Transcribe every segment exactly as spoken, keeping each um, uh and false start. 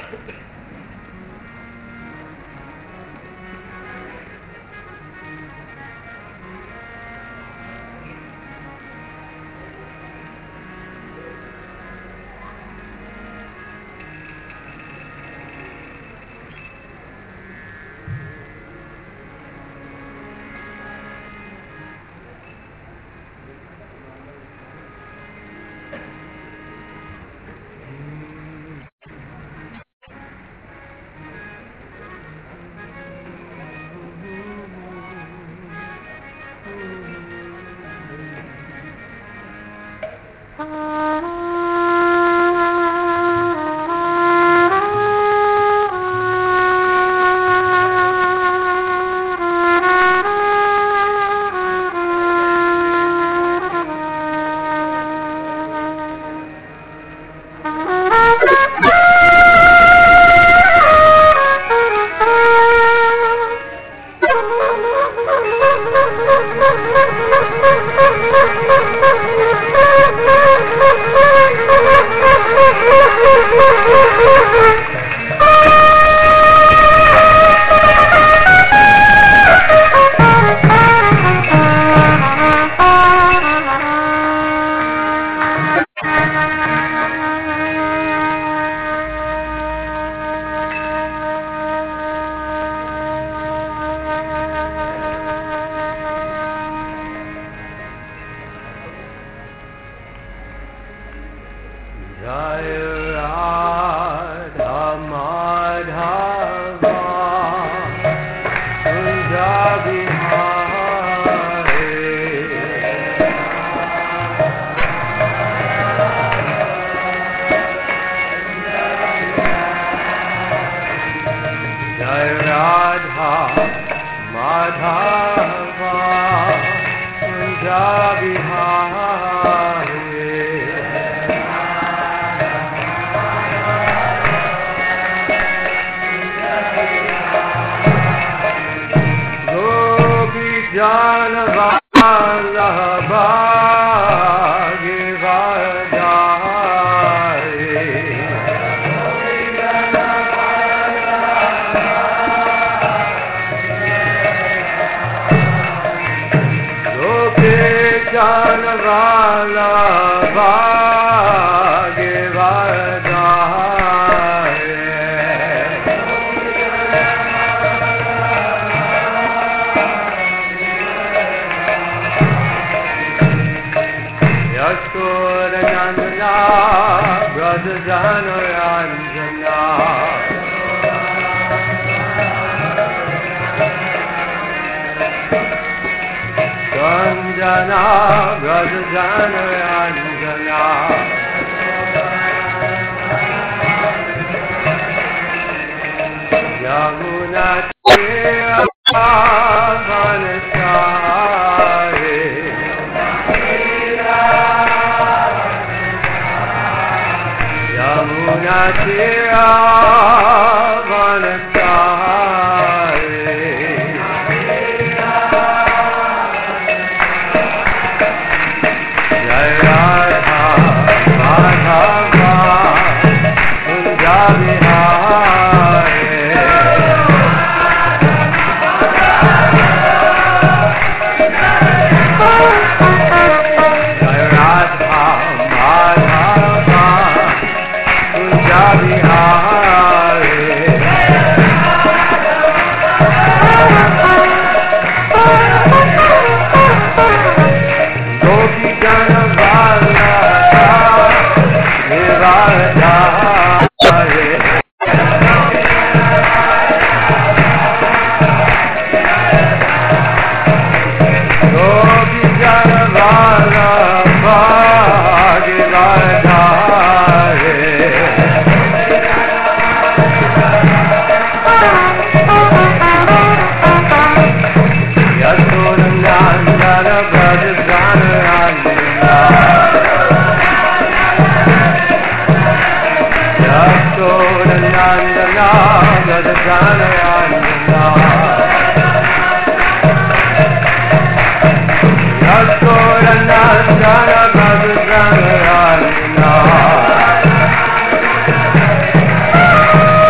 Jana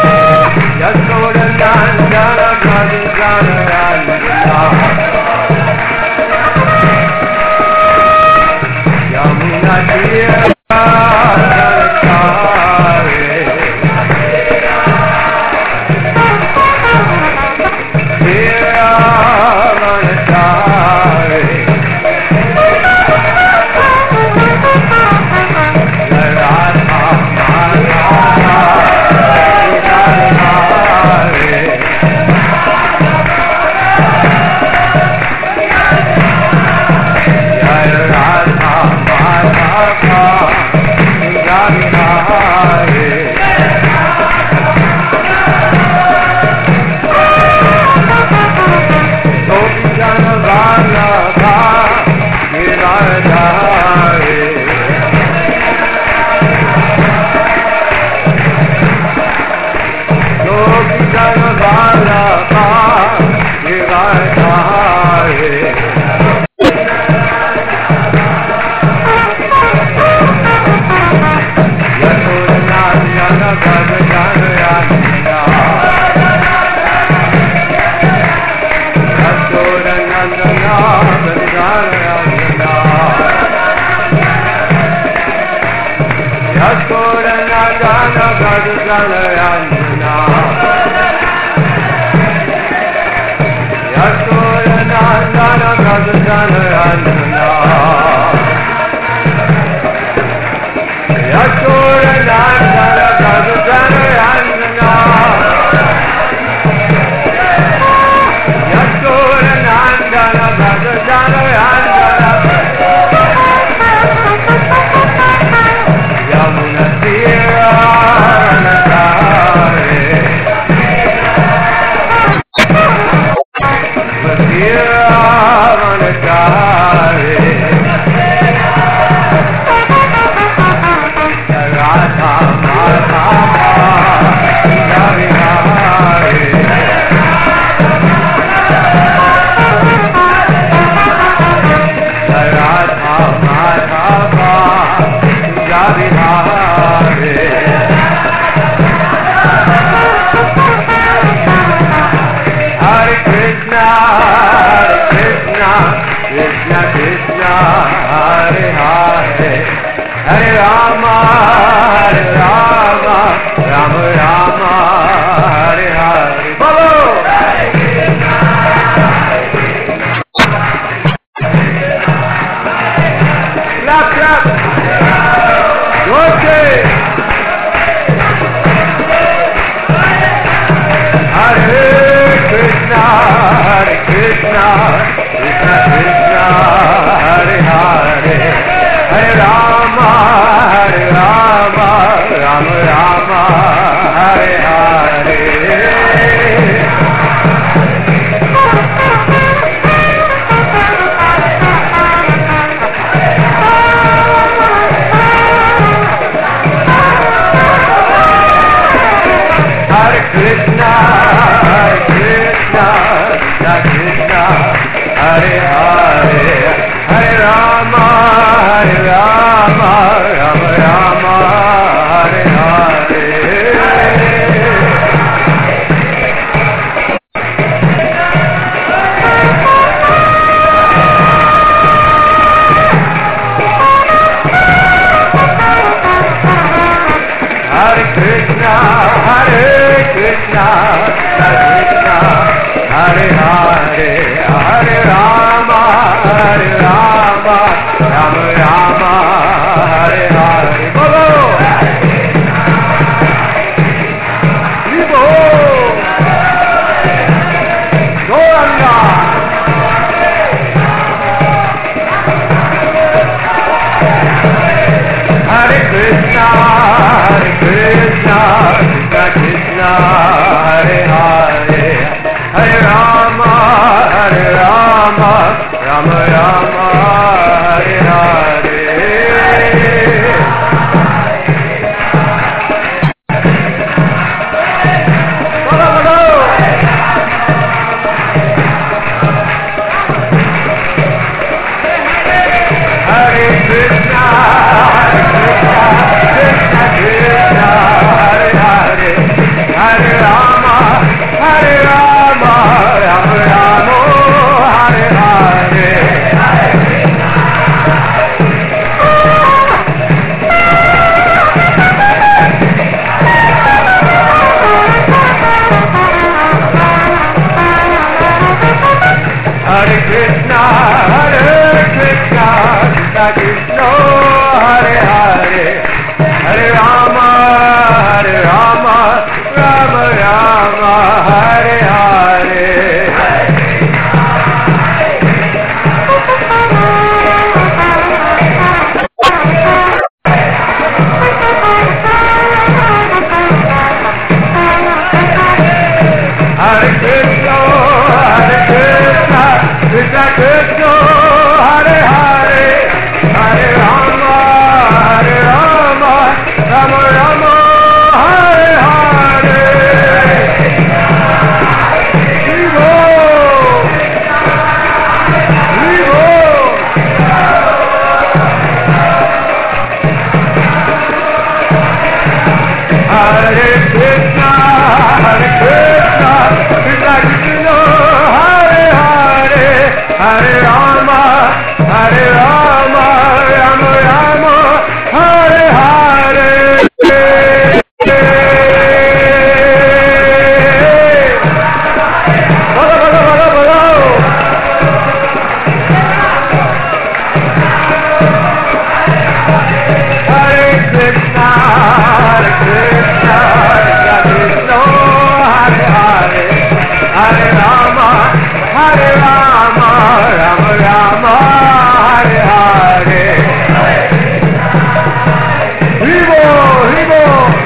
Hare Hare Hare. Hare Krishna, Hare Krishna, Krishna Krishna, Hare Hare, Hare Rama, Hare Rama, Rama Rama, Hare Hare. Vivo, Vivo. Hare Krishna, Hare Krishna, Krishna Krishna, Hare Hare, Hare Rama, Hare Rama, Rama Rama, Hare Hare. Bolo, bolo, bolo, bolo. Hare Krishna, Hare Krishna, Krishna Krishna, Hare Hare, Hare Rama, Hare Rama, Rama Rama, Hare Hare. Vivo, vivo.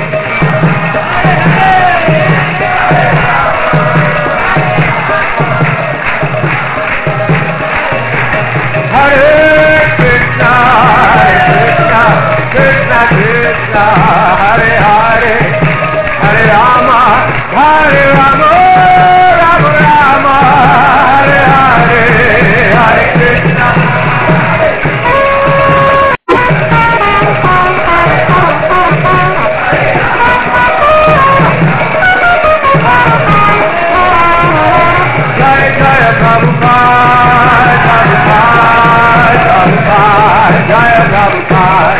Hare Krishna, Hare Krishna, Krishna Krishna, Hare Hare, Hare Rama, Hare Rama, Rama Rama, Hare Hare, Hare Krishna. Jai Jai Prabhupada, Prabhupada, Prabhupada, Jai Prabhupada.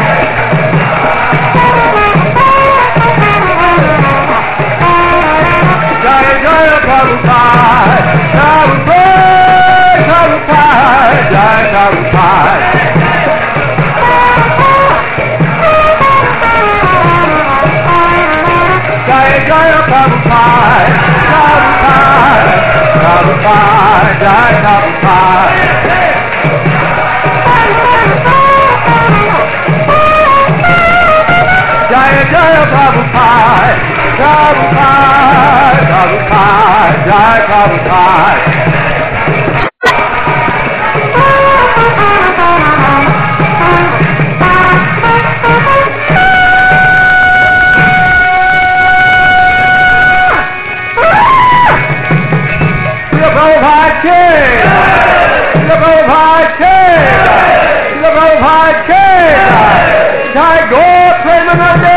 Jai Jai Prabhupada, Prabhupada, Prabhupada, Jai Prabhupada. Jai Jai Prabhupada, Prabhupada, Prabhupada, Jai Prabhupada. Jai Jai Prabhupada, Prabhupada, Prabhupada, Jai Prabhupada. Srila Prabhupada ke, Srila Prabhupada ke, Srila Prabhupada ke. Jai Gaur Premanande.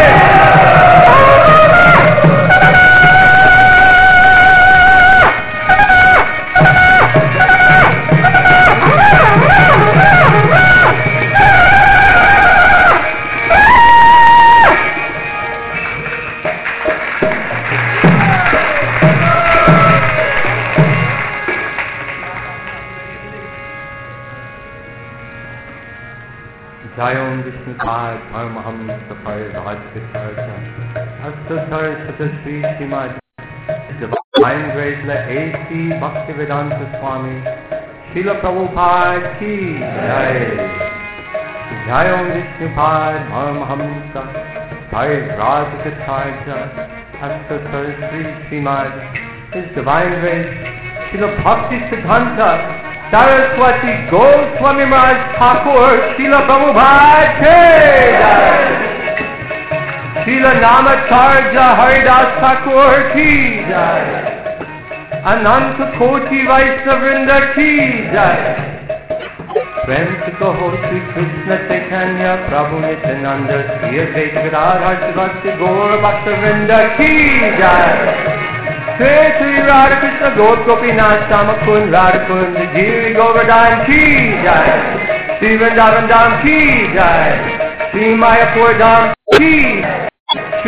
Jayom Vishnupad Paramahamsa Parijajya Astasar Satasri Srimad Divine Grace La A C Bhaktivedanta Swami Srila Prabhupada Ki Jai. Jayom Vishnupad Paramahamsa Parijajya Astasar Srimad His Divine Grace Srila Bhakti Siddhanta Saraswati Goswami Maharaj Thakur Srila Prabhupada Ki Jai. Srila Namacharya Haridas Thakur Ki Jai. Ananta Koti Vaisnavrinda Ki Jai. Prem se kaho Shri Krishna Chaitanya Prabhu Nityananda Shri Advaita Gadadhar Shivasti Gaur Bhaktavrinda Ki Jai. Shri Shri Radha Krishna Gop Gopinath Shamakund Radhakund Giri Govardhan Ki Jai. Shri Vrindavan Dham Ki Jai. Shri Mayapur Dham Ki. Shri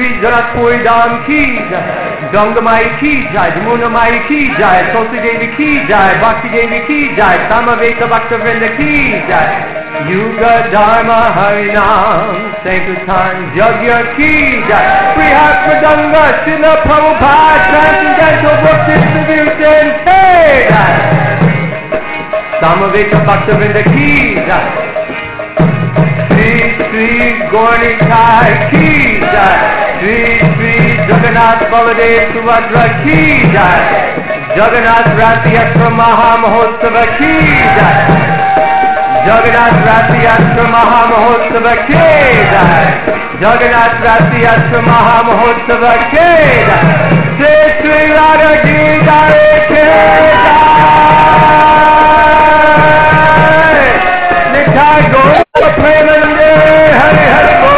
Sri Janakpuri Dham ki jai, Ganga Mai ki jai, Jamuna Mai ki jai, Tulsi Devi ki jai, Bhakti Devi ki jai, Samaveta Bhakta-vrinda ki jai, Yuga Dharma Harinam Sankirtan Yajna ki jai, Prihat Pradanga Srila Prabhupada Transcendental Book Distribution ki jai, Samaveta Bhakta-vrinda ki jai, Shri Shri Gauranitai ki jai, Shri Shri Jagannath Baladev Subhadra ki jai, Jagannath Rathayatra Maha Mahotsava ki jai, Jagannath Rathayatra Maha Mahotsava ki jai, Jagannath Rathayatra Maha Mahotsava ki jai, Shri Shri Radha ki jai ki jai, Nitai Gaura Premanande Hari Hari Bol.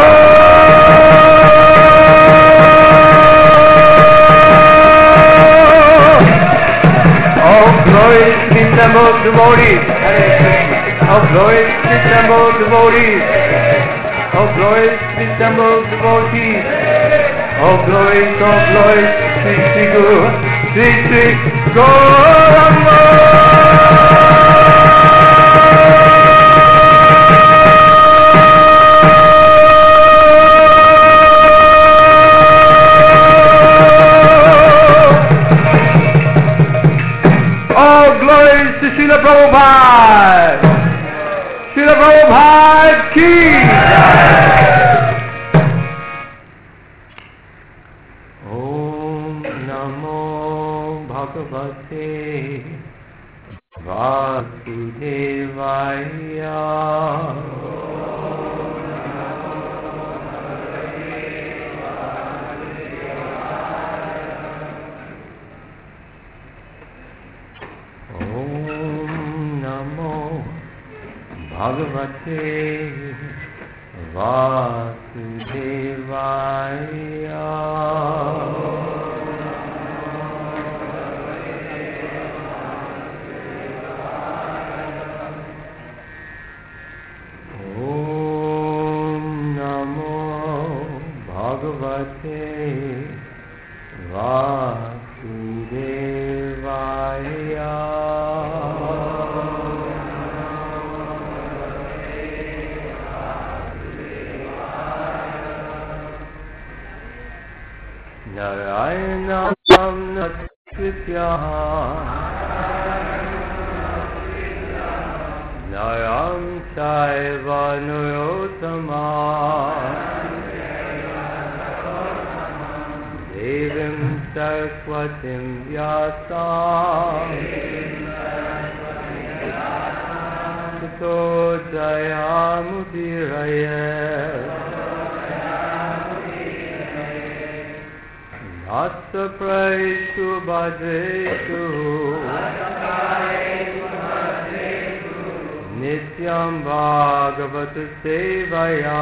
Oh glorious assembled devotees, oh glorious assembled devotees, oh glorious assembled devotees, oh glorious, oh glorious Sri Sri Guru, Sri Sri Gauranga. Srila Prabhupada, Srila Prabhupada ki Om Namo Bhagavate Vasudevaya. Bhagavate Vasudevaya. Om Namo Bhagavate Vasudevaya. Narayanam Natritya Naram Chaiva Narottama Devim Saraswatim Vyasam Tato Jayamudiraya Nasa Praeshu Bhadreshu Nityam Bhagavata Sevaya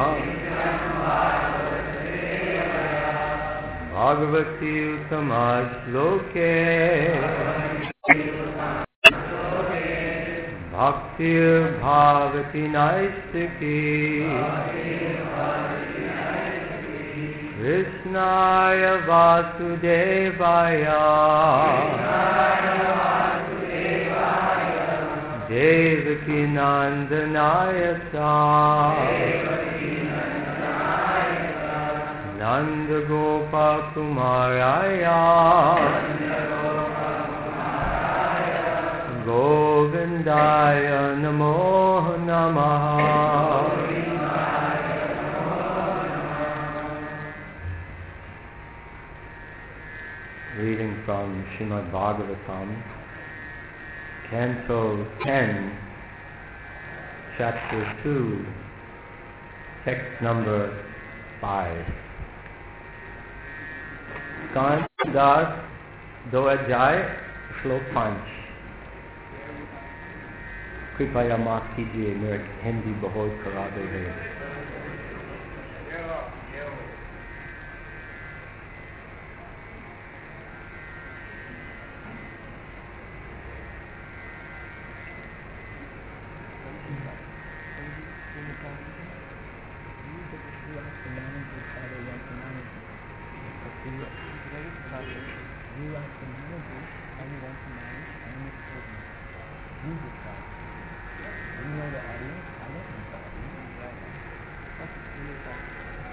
Bhagavati Uttama Shloke Bhaktir Bhavati Naistiki Krishnaya Vasudevaya Devaki Nandanaya Nanda Gopa Kumaraya Govindaya Namo Namaha. Reading from Srimad Bhagavatam, Canto ten, Chapter two, Text number five. Kant Das, दो अध्याय, श्लोक पाँच. कृपया माफ कीजिए, मेरा हिंदी बहुत खराब है. the manage with Father once a manage You are community and you want to manage and you children. You decide. When you know the audience, I don't know the audience. That's really fun.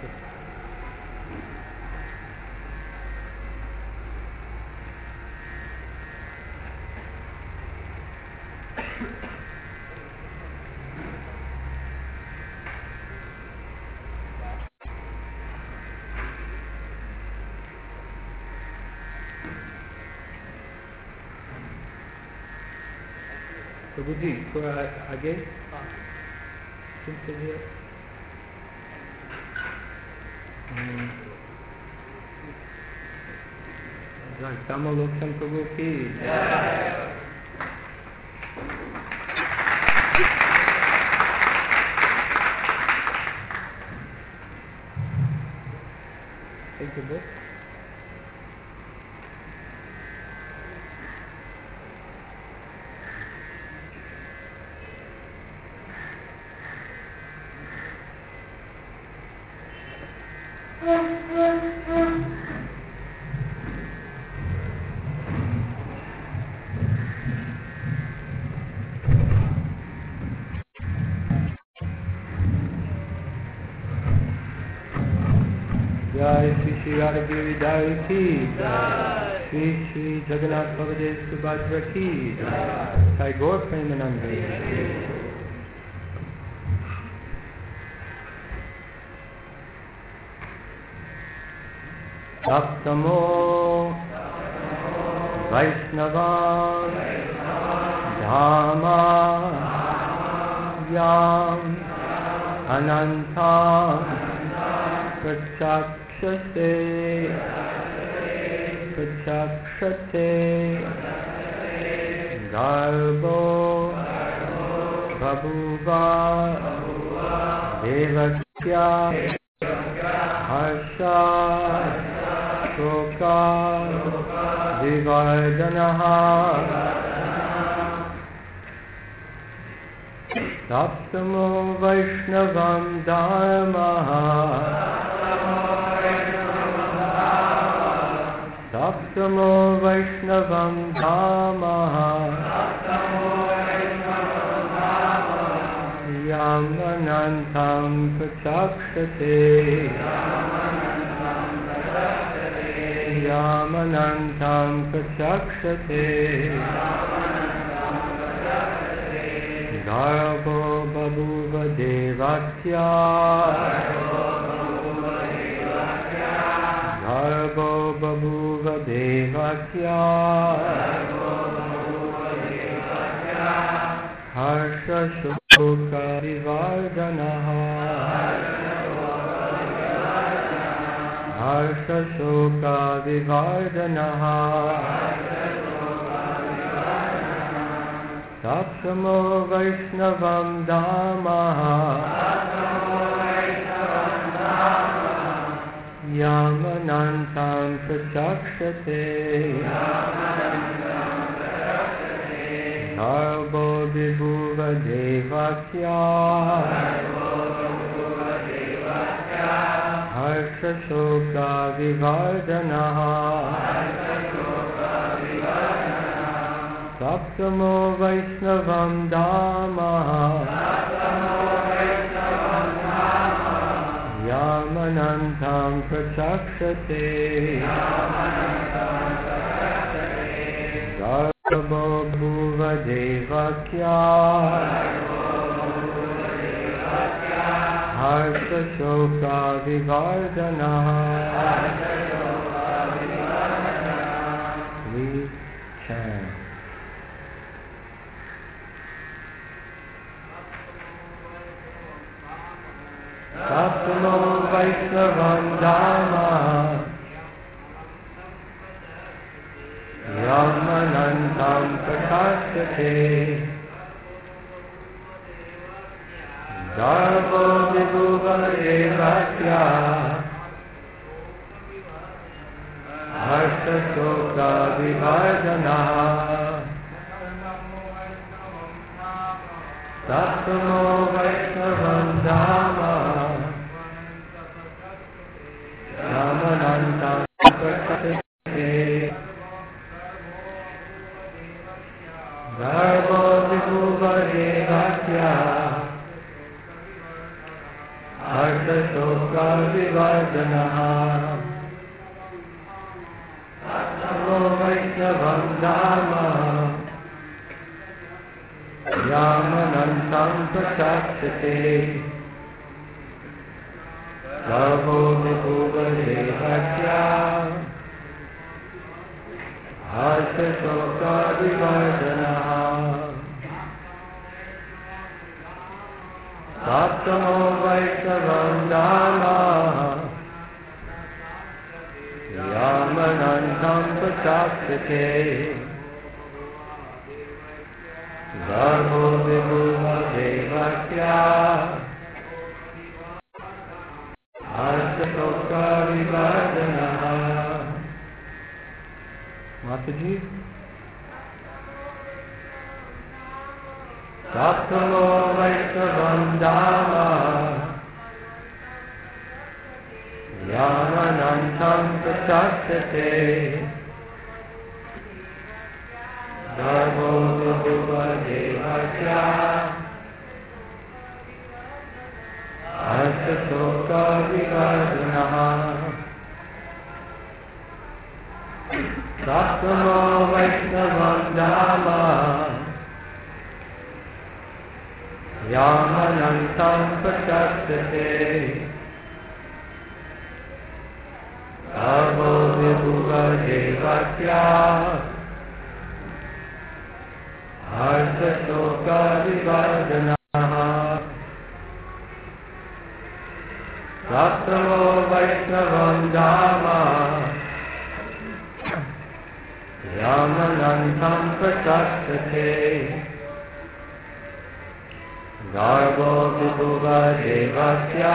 प्रभु जी थोड़ा आगे चलिए। समलोचन प्रभु की Take the book. Jai Shri Shri Radhadevi Dai ki Jai, Shri Shri Jagannath Baladev Subhadra ki Jai, Sai Gaur Premanande. Saptamo Vaishnava Dhamma Yam Ananta Prachakshate Prachakshate Garbo Babhuva Devakya Harsha Shoka Vivardhanaha Saptamo Vaishnavam Dharmaha Saptamo Vaishnavam Dhammaha Yamanantam Prachakshate Yamanantam Prachakshate Garbo Babhuva Devakya Garbo Babhuva Devakya Harsha Shoka Vivardhanaha Harsha Shoka Vivardhanaha Saptamo Vaishnavam Dhammaha Yamanantam Prachakshate Garbo Vibhuva Devakya Harsha Shoka Vivardhanaha Saptamo Vaishnavam Dhammaha Yamanantam Prachakshate Garbo Bhuva Devakya Harsha Shoka Vivardhanaha. We chant. Saptamo Vaishnavam Dhammaha Yamanantam Prachakshate Garbo Vibhuva Devakya Harsha Shoka Vivardhanaha. Saptamo Vaishnavam Dhammaha Yamanantam प्रकाशते सर्वो विभुवदेहस्या हर्षशोकादिवर्जनः सप्तमो वैष्णवं नाम यामनन्तं प्रकाशते सर्वो विभुवदेहस्या हर्षशोकादिवर्जनः। माता जी सप्तमो वैष्णवं धाम यामनन्तं प्रकाशते सर्वो विभुवदेहस्या हर्षशोकादिवर्जनः। सप्तमो वैष्णवं धाम यामनन्तं प्रकाशते सर्वो विभुवदेहस्या हर्षशोकादिवर्जनः। सप्तमो वैष्णवं धाम यामनन्तं प्रकाशते सर्वो विभुवदेहस्या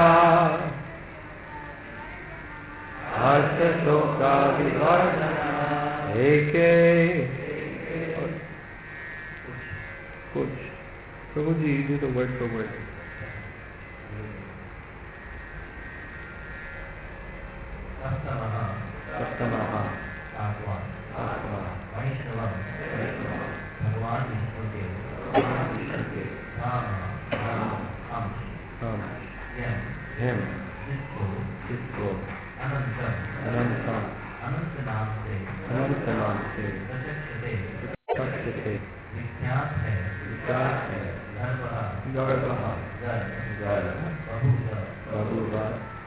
हर्षशोकादिवर्जनः। एके कुछ प्रभु जी do the word for word. सप्तमः सप्तमः सात्वां सात्वां वैष्णवं भगवान विष्णु के धाम हम यम हिम जिसको जिसको अनंतम अनंतम अनंत नाम से अनंत नाम से प्रचक्षते प्रकाशते विख्यात है विख्यात है गर्भः गर्भः जल जल बहुध बहुधा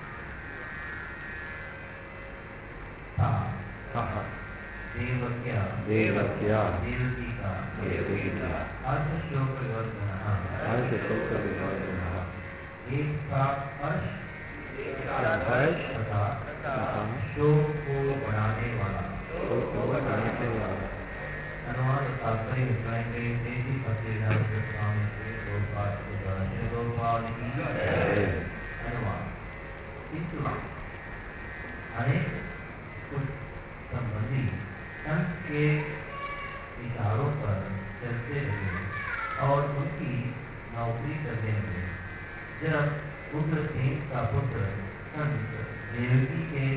था कः देवक्या देवक्या देवकी का देवकीका अर्धशोक विवर्धनः हर्षशोकविवर्जनः। एक का अर्श हर्ष तथा तथा शोक को बढ़ाने वाला शोक को बढ़ाने वाला। अनुवाद तात्पर्य बताएंगे तेजी फतेहनाथ स्वामी श्री गोपाल श्री गोपाल की अनुवाद। किंतु अनेक कुछ संबंधी संत के विचारों पर चलते रहे और उनकी नौकरी करने लगे। जब उग्रसेन का पुत्र संत देवकी के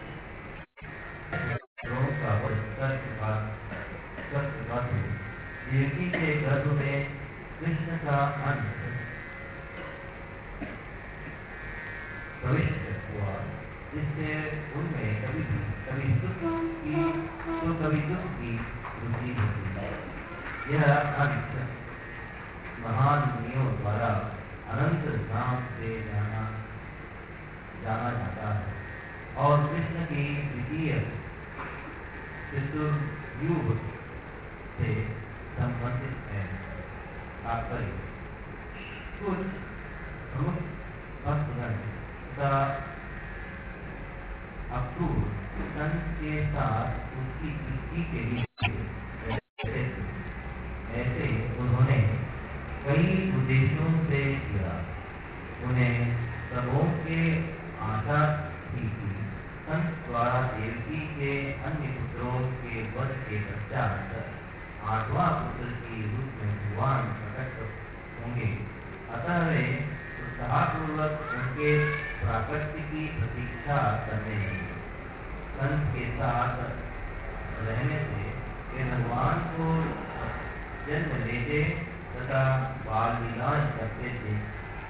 का बहिष्कार के बाद देवकी के गर्भ में कृष्ण का अंश प्रविष्ट हुआ, जिससे उनमें कभी भी कभी सुख की तो कभी दुख की रुचि होती है। यह अंश महान मुनियों द्वारा अनंत नाम से जाना जाना जाता है और कृष्ण की द्वितीय चतुर्युग से संबंधित है। तात्पर्य कुछ प्रमुख भक्तगण तथा अक्रूर संत के साथ उसकी पुष्टि के लिए रहते थे। ऐसे उन्होंने कई उद्देश्यों से किया। उन्हें सबों के आशा थी कि संत द्वारा देवकी के अन्य पुत्रों के वध के पश्चात आठवां पुत्र की रूप में भगवान प्रकट होंगे। अतः वे उत्साहपूर्वक उनके प्राकट्य की प्रतीक्षा करने लगे। संत के साथ रहने से वे भगवान को जन्म लेते तथा बाल लीलाएं करते देख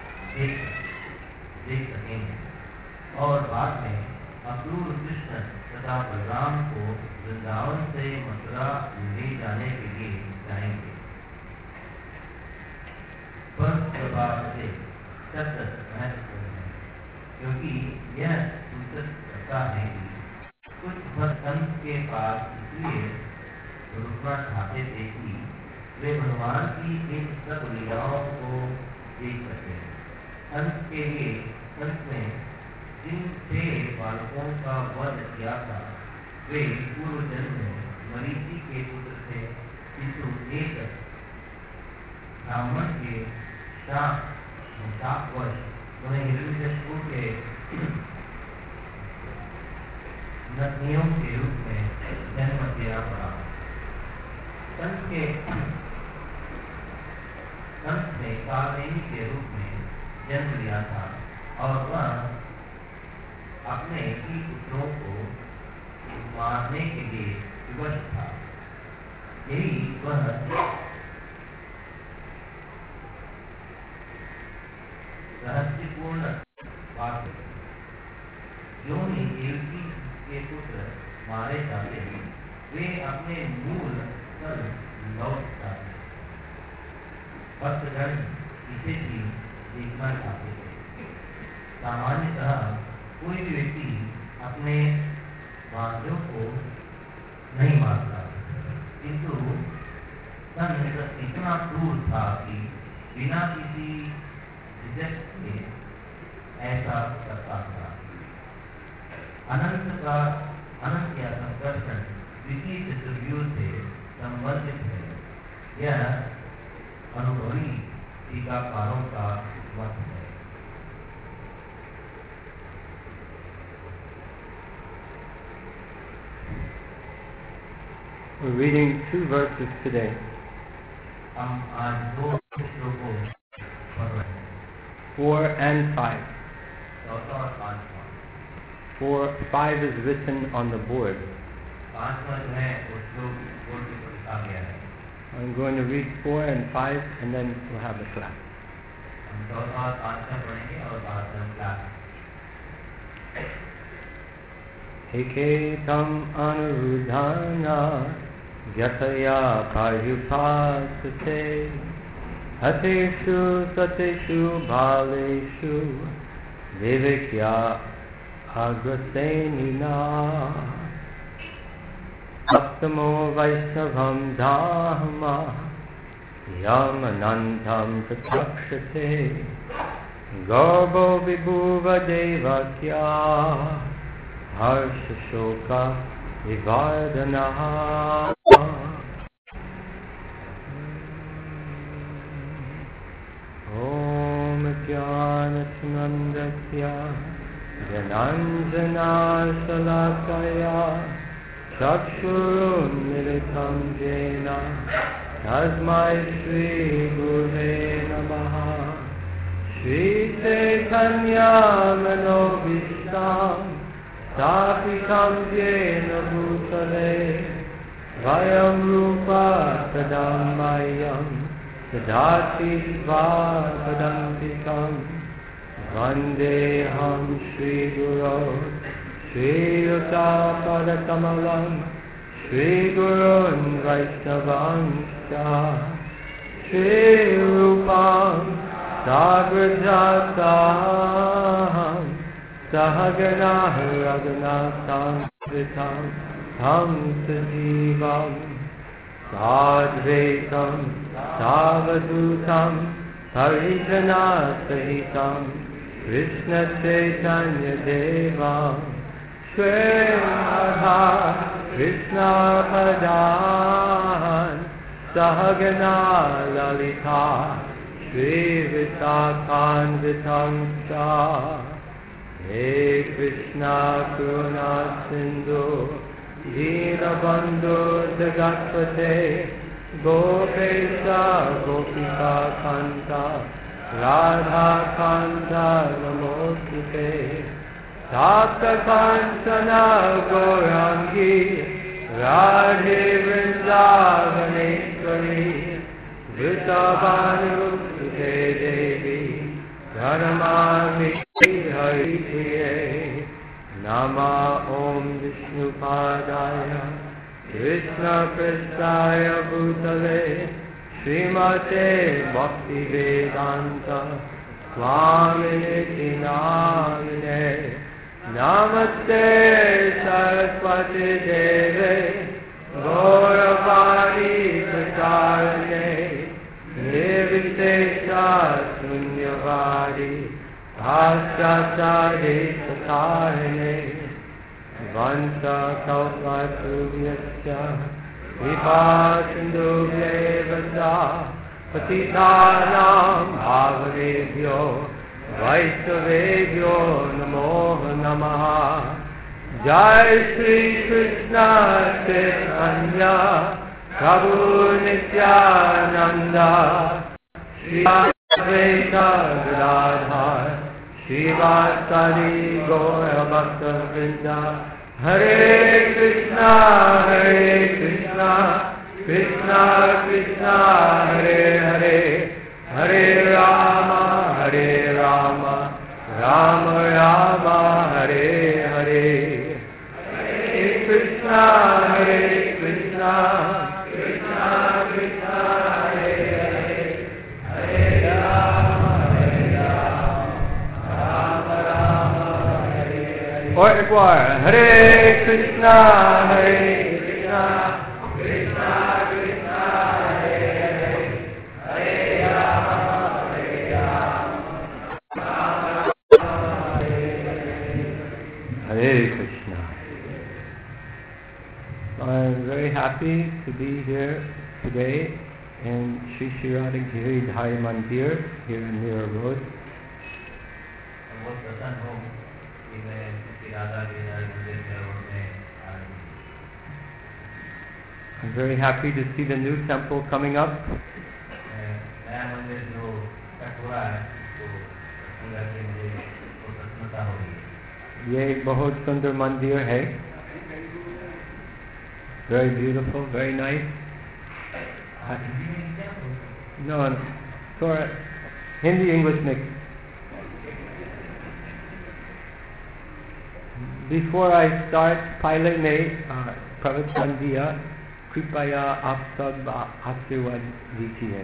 देख सकेंगे और बाद में अक्रूर कृष्ण तथा बलराम को वृंदावन से मथुरा ले जाने के लिए जाएंगे। स्पष्ट प्रभाव से सतत महत्वपूर्ण है, क्योंकि यह सूचित करता है कि कुछ भक्त संत के पास इसलिए रुकना चाहते थे कि वे भगवान की इन सब लीलाओं को देख सके। अंत के लिए संत ने जिन छह बालकों का वध किया था वे पूर्व जन्म में मरीचि के पुत्र थे, किंतु एक ब्राह्मण के शापवश उन्हें हिरण्यकशिपु के नतनियों के रूप में जन्म दिया पड़ा। संत के संत ने कालनेमी के रूप में जन्म लिया था और वह अपने ही पुत्रों को मारने के लिए विवश था। यही वह रहस्यपूर्ण बात है। जो ही देवकी के पुत्र मारे जाते हैं वे अपने मूल स्थल लौट जाते हैं। भक्तगण इसे भी देखना चाहते थे। सामान्यतः कोई भी व्यक्ति अपने बांधों को नहीं मारता, किंतु संत इतना क्रूर था कि बिना किसी झिझक के ऐसा करता था। अनंत का अनंत या संकर्षण द्वितीय चतुर्व्यूह से संबंधित है। यह अनुभवी टीकाकारों का मत है। We're reading two verses today. हम आज दो श्लोकों पढ़ रहे हैं, Four and five. चौथा और पांचवा। Four, five is written on the board. पांचवा जो है वो श्लोक बोर्ड पर लिखा गया है। I'm going to read four and five, and then we'll have the class. हम चौथा और पांचवा पढ़ेंगे और बाद में class. Eketam anuruddhana gyataya parupasate hateshu sateshu bhaleshu vivekya agrasenina saptamo vaisnavam dhamma yamanantam tatakshate garbo vibhuva devakya Harsha Shoka Vivardhana. Om Jnanasnandasya Jananjana Shalakaya Chakshurunmilitam Jena Tasmai Shri Gurve Namaha. Shri Chaitanya Manobhishtam Sapitam Jena Bhutale Vayam Rupa Tadamayam Tadati Svapadantikam Vandeham Shri Guru Shri Yuta-padakamalam Shri Gurun Vaishnavanscha Shri Rupam Sagrajatam Sahagana Raghunatham Vitam Tam Sajivam Sadvaitam Savadutam Harijana Sahitam Krishna Chaitanya Devam Shri Radha Krishna Padan Sahagana Lalita Shri Visakan Vitam Cha He Krishna Karuna Sindhu Deenabandhu Jagatpate Gopesha Gopika Kanta Radha Kanta Namostute Sapta Kanchana Gaurangi Radhe Vrindavaneshwari Vrishabhanusute Devi Dharmami Hari Priye Nama Om Vishnupadaya Krishna Prestaya Bhutale Srimate Bhaktivedanta Swamini Namine Namaste Saraswati Deve Gauravani Pracharane Nirvishesha Sunyavadi Bhaskacharye Satarane Vanta Kalpatubhyasya Vipa Sindhubhyevasa Patitanam Bhavavebhyo Vaishnavebhyo Namo Namaha Jai Shri Krishna Chaitanya Prabhu Nityananda Shri Advaita Gadadhar Srivasadi Gaura Bhakta Vrinda Hare Krishna Hare Krishna Krishna Krishna Hare Hare Hare Rama Hare Rama Rama Rama Hare Hare Hare Krishna Hare Krishna Krishna Krishna Hare Hare Hare Rama Hare Rama Rama Hare Hare और एक बार हरे कृष्णा हरे कृष्णा कृष्णा कृष्णा हरे हरे हरे राम हरे Ram Ram Ram Hare Hare Hare Krishna. I'm very happy to be here today in Sri Sri Radhagiri Dhari Mandir here in Mira Road. बहुत प्रसन्न हूँ कि मैं श्री राधा गिरिधारी मंदिर में आज I'm very happy to see the new temple coming up. नया मंदिर जो कट हो रहा है तो पूरा के मुझे बहुत प्रसन्नता हो रही है. ये एक बहुत सुंदर मंदिर है. Very beautiful, very nice. No, so Hindi English mix. Before I start, पहले में प्रवचन दिया, कृपया आप सब आशीर्वाद दीजिए.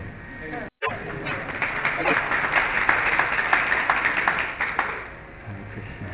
Hare Krishna.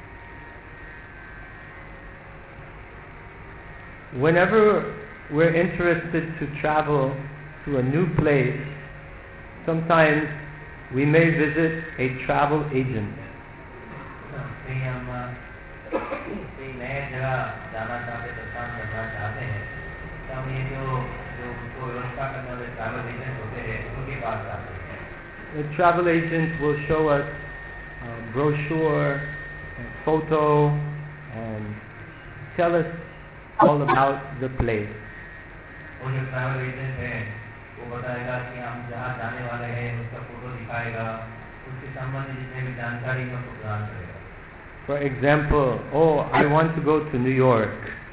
Whenever we're interested to travel to a new place, sometimes we may visit a travel agent. कहीं हम कहीं नए जगह जाना चाहते प्रस्थान करना चाहते हैं तो हम ये जो जो उनको व्यवस्था करने वाले ट्रैवल एजेंट होते हैं उनके पास जाते हैं. The travel agent will show us a brochure, a photo, and tell us all about the place. वो जो ट्रैवल एजेंट है वो बताएगा कि हम जहाँ जाने वाले हैं उसका फोटो दिखाएगा, उसके संबंधित जितने भी जानकारी है उसको प्रदान करेगा. For example, oh, I want to go to New York.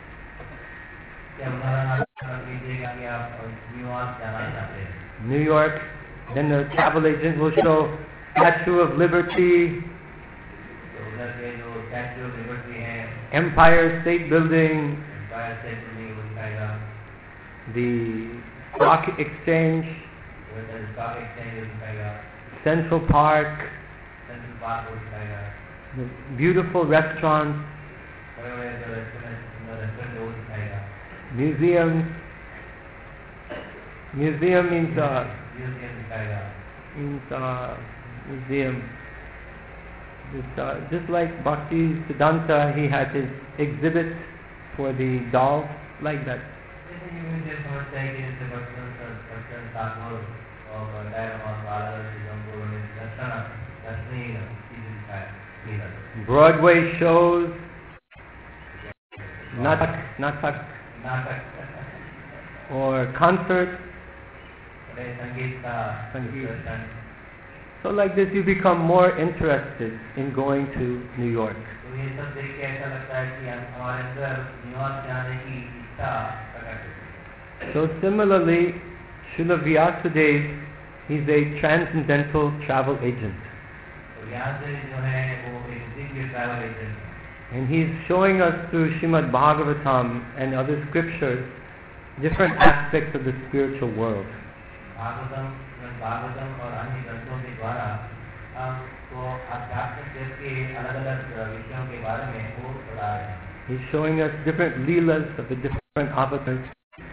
New York, then the travel agent will show Statue of Liberty, Empire State Building, the Stock Exchange, Central Park, the beautiful restaurants, museums. Museum means uh, means uh, museum. It's, uh, just like Bhakti Siddhanta, he had his exhibit for the dolls, like that. Broadway shows, natak, natak, or concerts. Sangeet. So like this you become more interested in going to New York. So similarly, Srila Vyasadeva, he's a transcendental travel agent. And he's showing us through Srimad Bhagavatam and other scriptures different aspects of the spiritual world. Bhagavatam Bhagavatam और अन्य ग्रंथों के द्वारा हमको आध्यात्मिक जगत के अलग अलग विषयों के बारे में वो बता रहे हैं. He's showing us different leelas of the different avatars.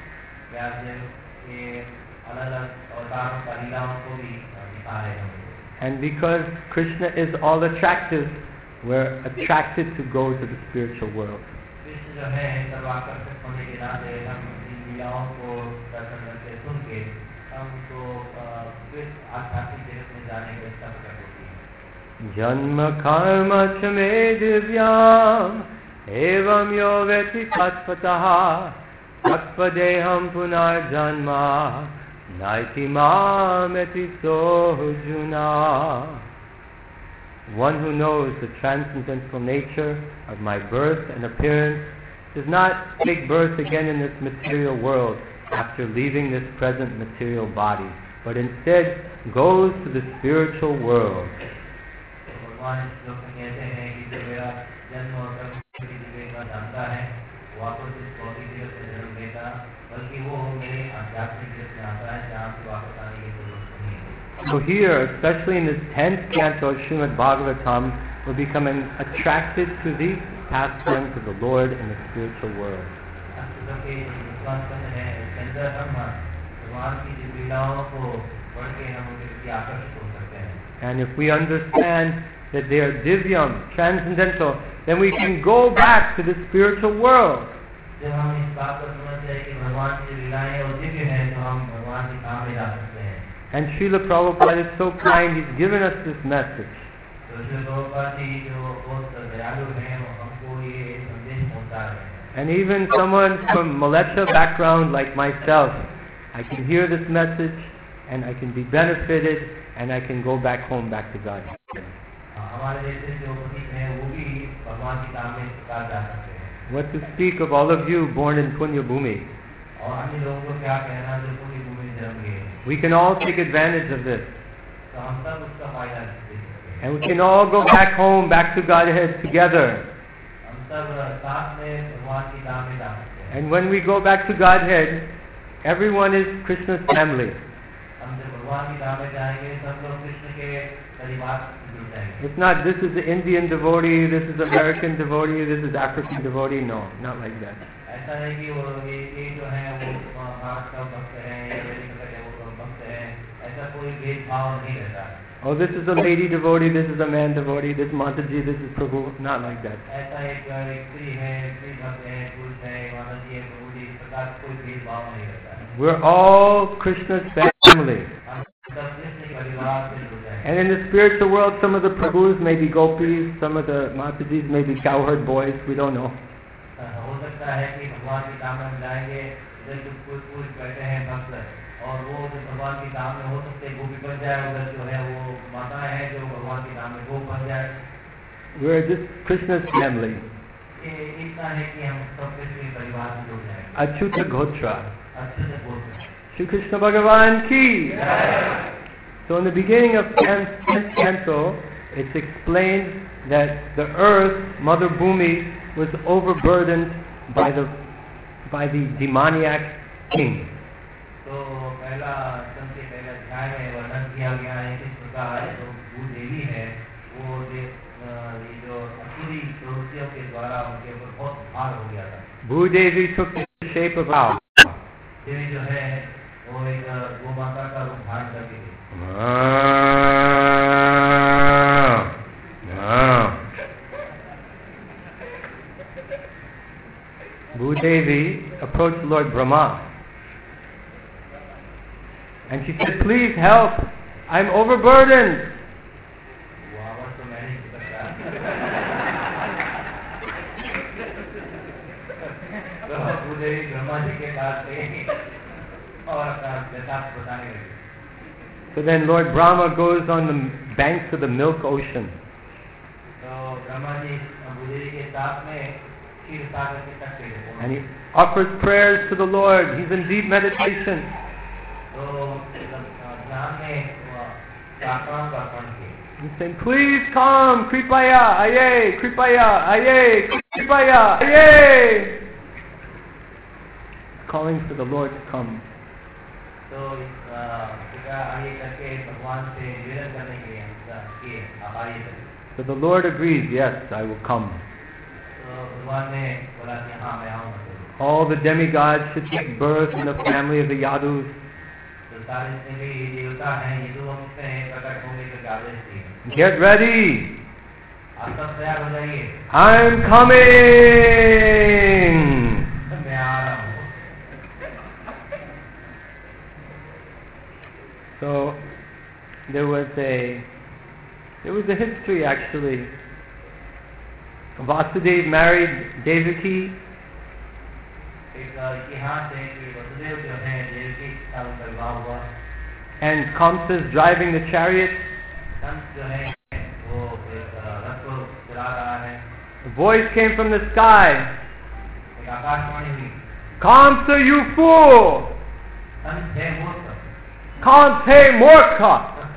And because Krishna is all attractive, we're attracted to go to the spiritual world. Janma karma chame divyam evam yo veti tatpataha tatpadeham punar janma naiti mam eti sohujuna. One who knows the transcendental nature of my birth and appearance does not take birth again in this material world after leaving this present material body, but instead goes to the spiritual world. So here, especially in this tenth canto of Srimad Bhagavatam, we're becoming attracted to the pastimes of the Lord in the spiritual world. And if we understand that they are divyam, transcendental, then we can go back to the spiritual world. And Srila Prabhupada is so kind, he's given us this message. And even someone from militia background like myself, I can hear this message and I can be benefited and I can go back home, back to God. What to speak of all of you born in Punya Bhumi? We can all take advantage of this. And we can all go back home, back to Godhead together. And when we go back to Godhead, everyone is Krishna's family. It's not this is the Indian devotee, this is American devotee, this is African devotee. No, not like that. Oh, this is a lady devotee, this is a man devotee, this is Mataji, this is Prabhu. Not like that. We're all Krishna's family. And in the spiritual world, some of the Prabhus may be gopis, some of the Matajis may be cowherd boys, we don't know. We're just Krishna's family. Achyuta Gotra. Shri Krishna Bhagavan ki. So in the beginning of tenth canto, it's explained that the earth, Mother Bhumi, was overburdened by the by the demoniac king. Bhudevi took the shape of cow. Bhudevi approached Lord Brahma and she said, "Please help, I'm overburdened." So then Lord Brahma goes on the banks of the milk ocean. And he offers prayers to the Lord. He's in deep meditation. He's saying, "Please come, Kripaya, aye, Kripaya, aye, Kripaya, aye." Calling for the Lord to come. तो इस टीका आगे करके भगवान से निवेदन करने के लिए हम किए आप आइए करें। So the Lord agrees, yes, I will come. तो भगवान ने बोला कि हाँ मैं आऊँगा। All the demigods should take birth in the family of the Yadus. तो सारे जितने भी देवता हैं यदु वंश से हैं प्रकट होंगे तो आदेश दिए। Get ready. आप सब तैयार हो जाइए। I'm coming. मैं आ रहा हूँ। So there was a there was a history actually. Vasudev married Devaki. एक इतिहास है कि वसुदेव जो है देवकी का उनका विवाह हुआ। And Kamsa is driving the chariot. Kans जो है वो एक रथ को चला रहा है। A voice came from the sky. एक आकाशवाणी हुई। Kamsa, you fool! कंस है मूर्ख। Kamsa Morka!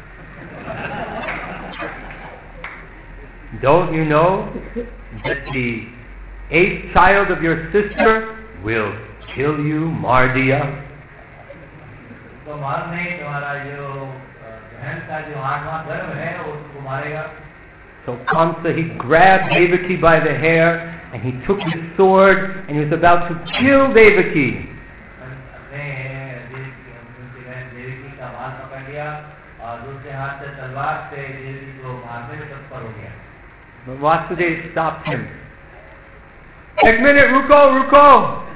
Don't you know that the eighth child of your sister will kill you, Mardia? तो मालूम नहीं तुम्हारा जो बहन का जो आठवां गर्भ है वो उसको मारेगा। So Kamsa, he grabbed Devaki by the hair and he took his sword and he was about to kill Devaki. अपने देवकी का बाल पकड़ लिया और दूसरे हाथ से तलवार से देवकी को मारने में तत्पर हो गया। But Vasudev stopped him. Ek minute, ruko, ruko.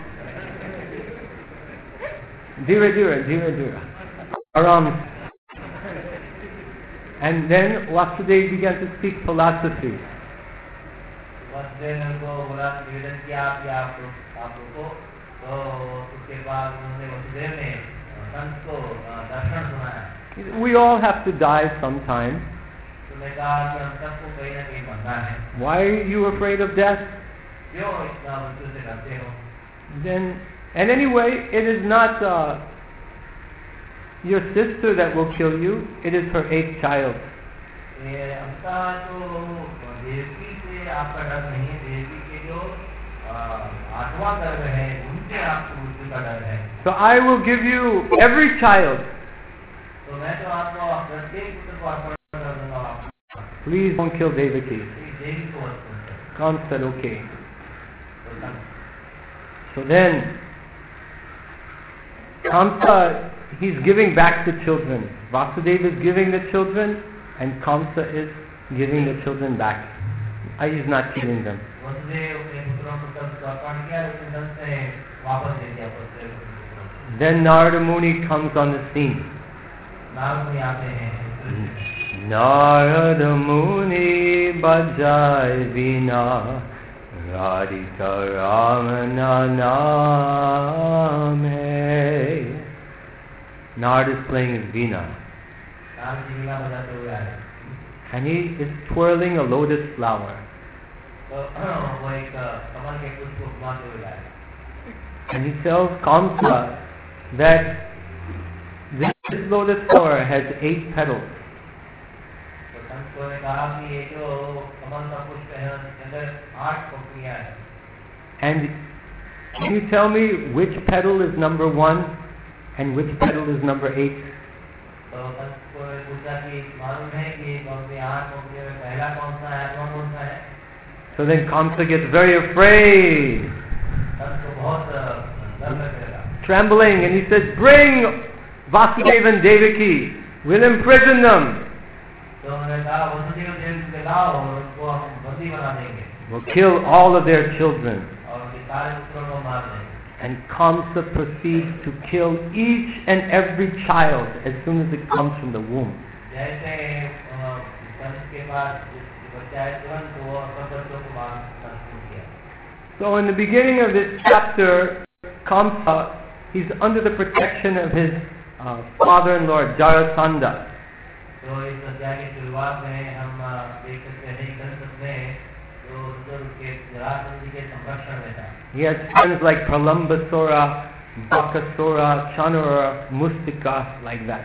Dhira, dhira, dhira, dhira. Aram. And then Vasudev began to speak philosophy. Vasudev ने उनको बोला निवेदन किया कि आप आप रुको। तो उसके बाद उन्होंने वसुदेव ने कंस को दर्शन सुनाया। We all have to die sometime. तुमने कहा कि हम सबको कहीं ना कहीं मरना है। Why are you afraid of death? क्यों इतना मृत्यु से डरते हो? Then, and anyway, it is not uh, your sister that will kill you. It is her eighth child. ये अंका तो देवकी से आपका डर नहीं है। देवकी के जो आठवां गर्भ है उनसे आपको मृत्यु का डर है। So I will give you every child. तो मैं तो आपको प्रत्येक पुत्र को अर्पण कर दूंगा। Please don't kill Devaki. देवी को अर्पण कर। Khan said, okay. So then, Kamsa, he's giving back the children. Vasudeva is giving the children, and Kamsa is giving the children back. I, he's not killing them. Then Narada Muni comes on the scene. Narada Muni bajai vina Radhika Ramana Name. Narada is playing his veena. And he is twirling a lotus flower. And he tells Kamsa that this lotus flower has eight petals. And can you tell me which petal is number one and which petal is number eight? So then Kamsa gets very afraid, trembling, and he says, bring Vasudeva and Devaki, we'll imprison them. We'll kill all of their children. And Kamsa proceeds to kill each and every child as soon as it comes from the womb. So in the beginning of this chapter, Kamsa, he's under the protection of his uh, father-in-law, Jarasandha. He has friends like Pralambasura, Bakasura, Chanura, Mustika, like that.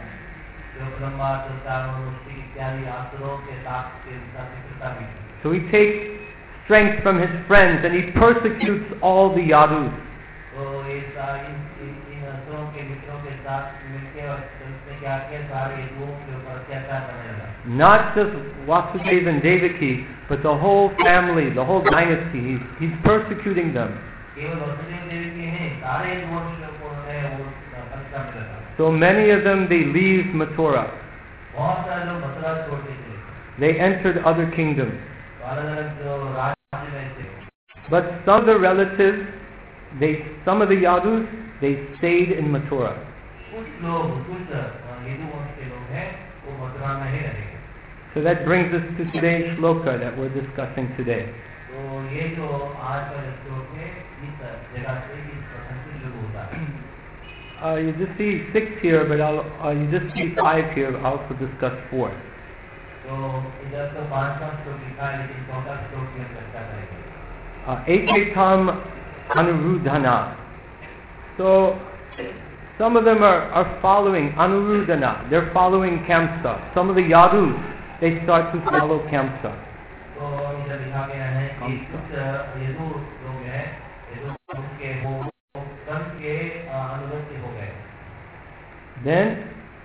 So he takes strength from his friends and he persecutes all the Yadus. मित्रों के मित्रों के साथ मिलके और उसने क्या किया, सारे यदुओं के ऊपर अत्याचार करने लगा. Not just Vasudeva and Devaki, but the whole family, the whole dynasty. He's, he's persecuting them. केवल वसुदेव देवकी नहीं, सारे यदुवंश को है वो परेशान करने लगा. So many of them, they leave Mathura. बहुत सारे लोग मथुरा छोड़ के चले. They entered other kingdoms. अलग-अलग जो राज्य में थे. But some of the relatives, they, some of the Yadus, they stayed in Mathura. कुछ लोग, कुछ यदुवंश के लोग हैं, वो मथुरा में ही रहे. So that brings us to today's shloka that we're discussing today. तो ये जो आज का श्लोक है, इस जगह से इस प्रसंग से शुरू होता है. Uh, you just see six here, but I'll, uh, you just see five here. I'll also discuss four. तो इधर तो पांच पांच श्लोक लिखा है, लेकिन चौथा श्लोक में चर्चा करेंगे. Eketam Anuruddhana. So some of them are, are following Anuruddhana. They're following Kamsa. Some of the Yadus, they start to follow Kamsa. तो इधर लिखा गया है कि कुछ यदु लोग हैं, यदु के वो कंस के अनुगत्य हो गए. Then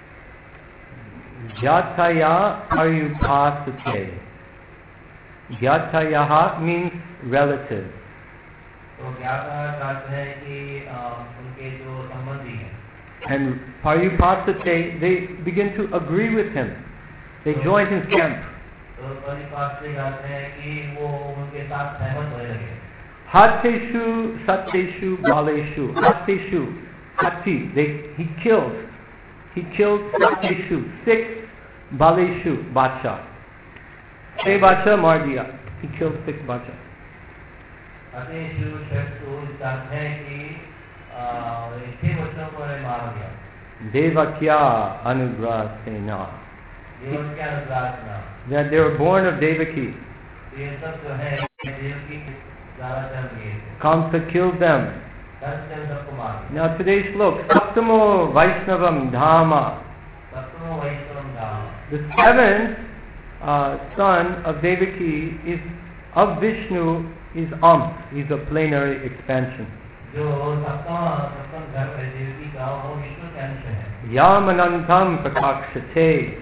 Jataya Parupasate. Jatayaha means relative. तो ज्ञाता का अर्थ है कि उनके जो संबंधी हैं. And Parupasate, they begin to agree with him. They join his camp. तो परिपात्र का अर्थ है कि वो उनके साथ सहमत होने लगे. Hateshu Sateshu Baleshu. Hateshu, Hati, they, he killed. He killed Sateshu, six Baleshu, Bacha. Say Bacha, mar diya. He killed six Bacha. अतेषु षट्सु इसका अर्थ है कि छह बच्चों को मार दिया. Devakya Anugrasena. देवक्या अनुग्रहना. That they were born of Devaki. ये सब जो है देवकी के द्वारा जन्म लिए थे. Kamsa killed them. कंस ने सबको मार दिया. Now today's slok, Saptamo Vaishnavam Dhamma. सप्तमो Vaishnav Dham. The seventh uh, son of Devaki is of Vishnu is Am. He's a plenary expansion. जो सप्तम सप्तम धर्म है देवकी का, वो विष्णु के अंश है. Yamanantam Prakakshate.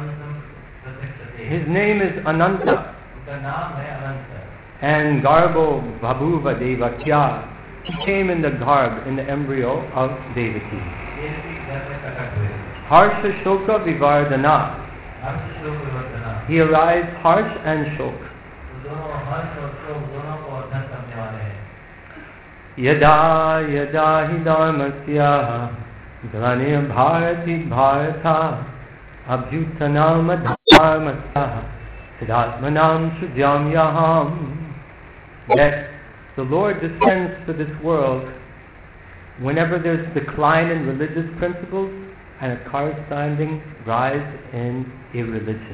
His name is Ananta. उनका नाम है अनंत. And Garbo Bhabuva Devakya. He came in the garb, in the embryo of Devaki. Devaki घर में प्रकट हुए. Harsha Shoka Vivardhana. हर्ष शोक विवर्धना. He arrives harsh and shok. दोनों हर्ष और शोक दोनों को अध्ययन करने वाले हैं. Yada yada hi dharmasya dhanaya bharati bharata abhyutanam dharmasya siddhatmanam sujam yaham. That the Lord descends to this world whenever there's decline in religious principles and a corresponding rise in irreligion.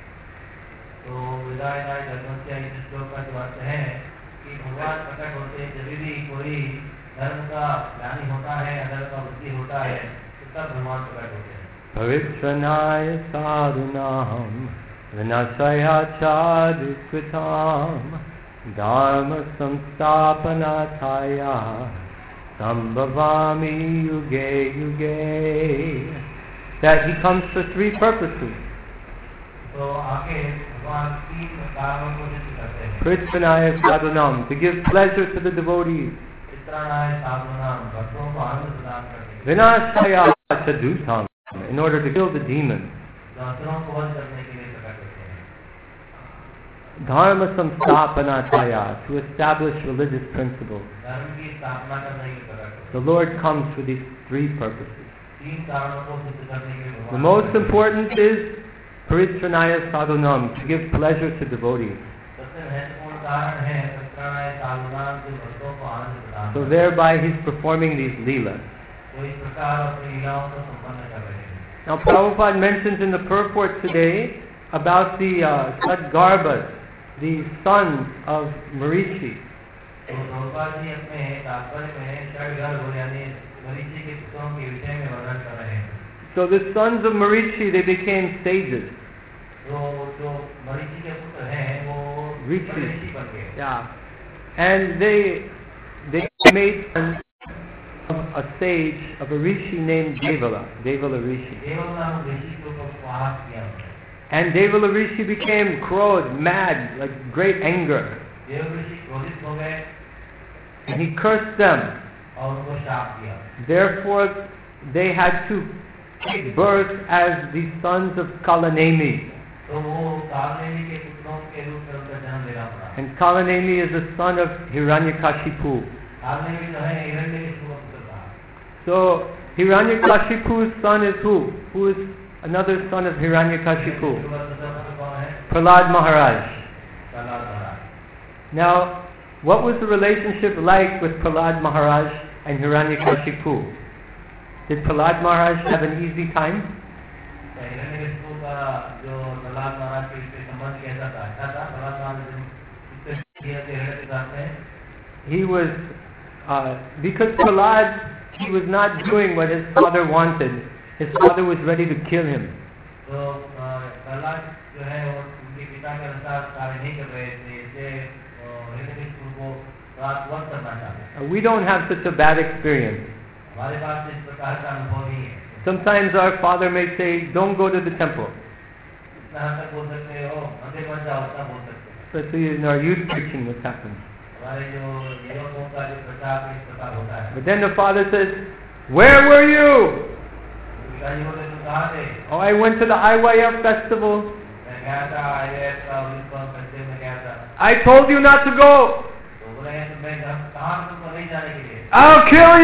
तो विदाई नाय धर्मस्य इस श्लोक का जो अर्थ है कि भगवान प्रकट होते जब भी कोई धर्म का ज्ञानी होता है, अधर्म का वृद्धि होता है, तो तब भगवान प्रकट होते हैं. Pavitranaya sadhunam vinasaya chadukritam dharma samstapanathaya sambhavami yuge yuge. That he comes for three purposes. तो आगे भगवान तीन कारणों को सिद्ध करते हैं. Pritvanaya sadhunam, to give pleasure to the devotees. चित्राणाय साधुनाम, भक्तों को आनंद प्रदान करते हैं. Vinashaya chadutam, in order to kill the demons. असुरों को वध करने के लिए प्रकट होते हैं. Dharma samsthapanataya, to establish religious principles. धर्म की स्थापना करने के लिए प्रकट होते हैं. The Lord comes for these three purposes. तीन कारणों को सिद्ध करने के लिए भगवान. The most important is Paritranaya sadhunam, to give pleasure to devotees. सबसे महत्वपूर्ण कारण है चित्राणाय साधुनाम, जो भक्तों को आनंद प्रदान. So thereby he's performing these leelas. तो इस प्रकार अपनी लीलाओं को संपन्न कर रहे हैं. Now Prabhupada mentions in the purport today about the uh, Sadgarbhas, the sons of Marichi. तो प्रभुपाद जी अपने तात्पर्य में षड्गर्भ यानी मरीचि के पुत्रों के विषय में वर्णन कर रहे हैं. So the sons of Marichi, they became sages. तो जो मरीचि के पुत्र हैं वो ऋषि. ऋषि बन गए. Yeah. And they they made sons of a sage, of a rishi named Devala, Devala Rishi. देवल नामक ऋषि को उपहास किया उसने। And Devala Rishi became crowed, mad, like great anger. देवल ऋषि क्रोधित हो गए And he cursed them. और उनको शाप दिया। Therefore, they had to take birth as the sons of Kalanemi. तो वो कालनेमी के पुत्रों के रूप में उनका जन्म लेना पड़ा। And Kalanemi is the son of Hiranyakashipu. Kalanemi जो है हिरण्यकशिपु का पुत्र था। So, Hiranyakashipu's son is who? Who is another son of Hiranyakashipu? उसके बाद दूसरा पुत्र कौन है? Prahlad Maharaj. Prahlad Maharaj. Now, what was the relationship like with Prahlad Maharaj and Hiranyakashipu? Did Prahlad Maharaj have an easy time? Hiranyakashipu का जो प्रहलाद महाराज के इससे संबंध कैसा था? अच्छा था? प्रहलाद महाराज जो इससे किया थे हिरण्य के साथ में? He was, uh, because Prahlad, he was not doing what his father wanted. His father was ready to kill him. तो प्रहलाद जो है वो उनके पिता के अनुसार कार्य नहीं कर रहे थे, इसलिए हिरण्यकशिपु को रात वध करना चाहते। Uh, we don't have such a bad experience. हमारे पास इस प्रकार का अनुभव नहीं है। Sometimes our father may say, don't go to the temple. इतना हद तक बोल सकते हो, मंदिर मत जाओ, इतना बोल सकते हैं। Especially in our youth preaching, what happens. हमारे जो युवकों का जो प्रचार इस प्रकार होता है। But then the father says, where were you? पिताजी बोले तुम कहाँ थे? Oh, I went to the I Y F festival. मैं गया था, आई वी एफ का उस फेस्टिवल में गया था। I told you not to go. तो बोले तो मैं कहाँ तुमको नहीं जाने के लिए? I'll kill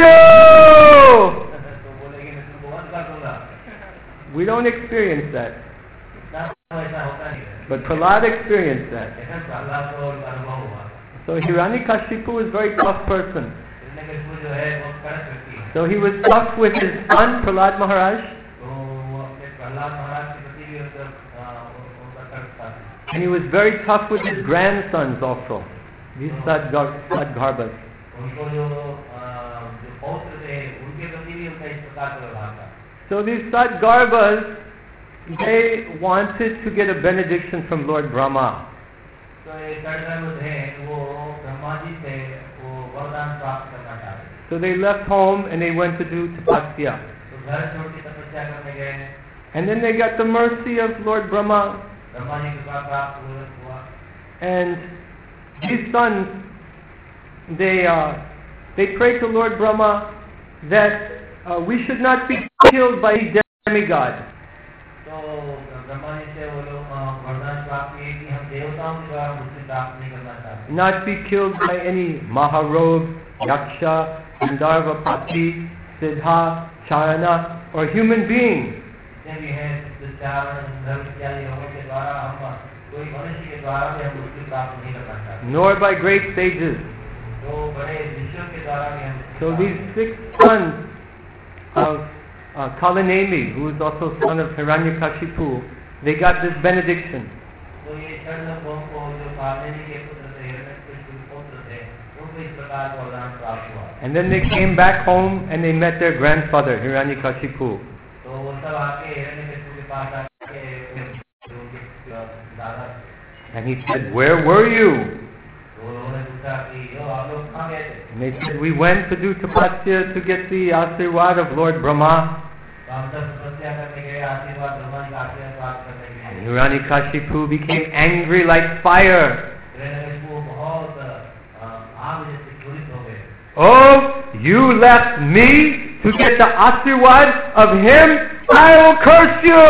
you. तो बोले कि मैं तुमको वध कर दूंगा। We don't experience that. इतना ऐसा होता नहीं है। But Prahlad experienced that. ऐसा प्रहलाद को अनुभव हुआ। So Hiranyakashipu is a very tough person. Hiranyakashipu जो है वो कड़क व्यक्ति है। So he was tough with his son, Prahlad Maharaj, तो वो अपने प्रहलाद महाराज के प्रति भी उनका उनका कड़क था। and he was very tough with his grandsons also, these Sadgar- Sadgarbhas. उनको जो जो पौत्र थे उनके प्रति भी उनका इस प्रकार का व्यवहार था। So these Sadgarbhas, they wanted to get a benediction from Lord Brahma. तो ये सदगर्भ थे वो ब्रह्मा जी से वो वरदान प्राप्त करना चाहते थे। So they left home and they went to do tapasya. तो घर छोड़ के तपस्या करने गए। And then they got the mercy of Lord Brahma. Brahma ji के पास प्राप्त हुआ। And these sons, they uh, they prayed to Lord Brahma that uh, we should not be killed by demigod. तो ब्रह्मा जी से वो लोग वरदान प्राप्त किए कि हम देवताओं के द्वारा मुक्ति प्राप्त नहीं करना चाहते। Not be killed by any Maharog, Yaksha, Gandharvapati, Siddha, Charana, or human being. जितने भी हैं चारण गंधर्व इत्यादि लोगों के द्वारा हम कोई मनुष्य के द्वारा भी हम मुक्ति प्राप्त नहीं करना चाहते। Nor by great sages. तो बड़े ऋषियों के द्वारा भी हम। So these six sons of uh, Kalanemi, who is also son of Hiranyakashipu, they got this benediction. तो ये छह लोगों को जो कालनेमी के पुत्र थे, हिरण्यकशिपु के पुत्र थे, उनको इस प्रकार का वरदान प्राप्त हुआ। And then they came back home and they met their grandfather, Hiranyakashipu. तो वो सब आके हिरण्यकशिपु के पास आके उनके दादा। And he said, where were you? तो उन्होंने पूछा कि यो आप लोग कहाँ गए थे? And they said, we went to do tapasya to get the Asirwad of Lord Brahma. तो हम सब तपस्या करने गए, आशीर्वाद ब्रह्मा जी का आशीर्वाद प्राप्त करने के लिए। And Hiranyakashipu became angry like fire. Hiranyakashipu बहुत आग जैसे ज्वलित हो गए। Oh, you left me to get the Asirwad of him? I will curse you!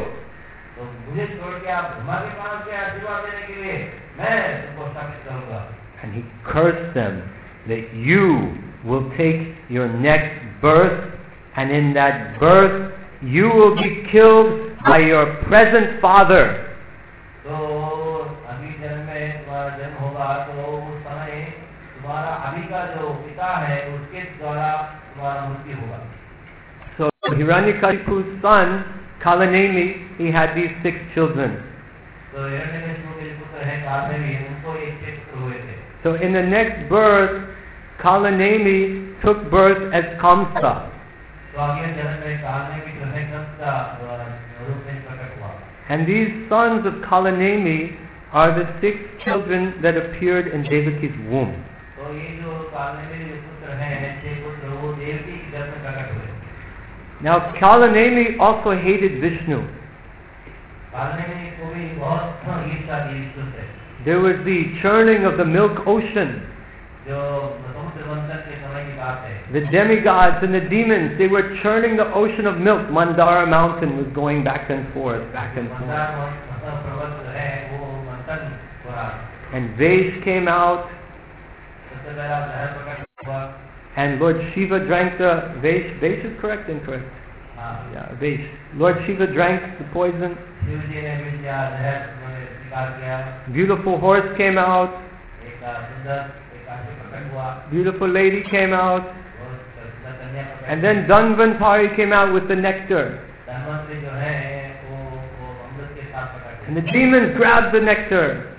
तो मुझे छोड़ के आप ब्रह्मा के पास से आशीर्वाद देने के लिए मैं तुमको शापित करूंगा। And he cursed them that you will take your next birth, and in that birth you will be killed by your present father. तो अभी जन्म में तुम्हारा जन्म होगा तो उस समय तुम्हारा अभी का जो पिता है उसके द्वारा तुम्हारा मृत्यु होगा। So Hiranyakashipu's son Kalanemi, he had these six children. तो हिरण्यकशिपु के पुत्र हैं कालनेमी, उनको एक छह पुत्र हुए थे। So in the next birth, Kalanemi took birth as Kamsa. तो अगले जन्म में कालनेमी जो है कंस का रूप में प्रकट हुआ। And these sons of Kalanemi are the six children that appeared in Devaki's womb. तो ये जो कालनेमी पुत्र हैं, छह पुत्र वो देवकी के घर में प्रकट हुए। Now Kalanemi also hated Vishnu. Kalanemi को भी बहुत ईर्ष्या थी विष्णु से। There was the churning of the milk ocean. जो समुद्र मंथन के समय की बात है। The demigods and the demons, they were churning the ocean of milk. Mandara mountain was going back and forth, back and forth. मंथन पर्वत है वो मंथन हो रहा। And Vesh came out. सबसे पहला लहर प्रकट हुआ। And Lord Shiva drank the Vesh. Vesh is correct, incorrect? हाँ। Yeah, Vesh. Lord Shiva drank the poison. Shiv जी ने भी लहर स्वीकार किया। Beautiful horse came out. एक सुंदर Beautiful lady came out, and then Dhanvantari came out with the nectar. And the demons grabbed the nectar.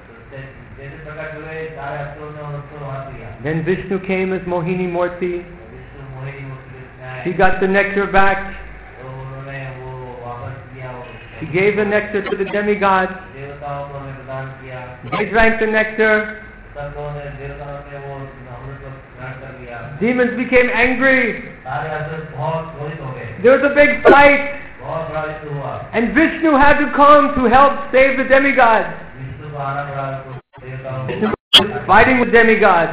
Then Vishnu came as Mohini Murti. She got the nectar back. She gave the nectar to the demigods. They drank the nectar. Demons became angry. There was a big fight. And Vishnu had to come to help save the demigods. Vishnu was fighting with demigods.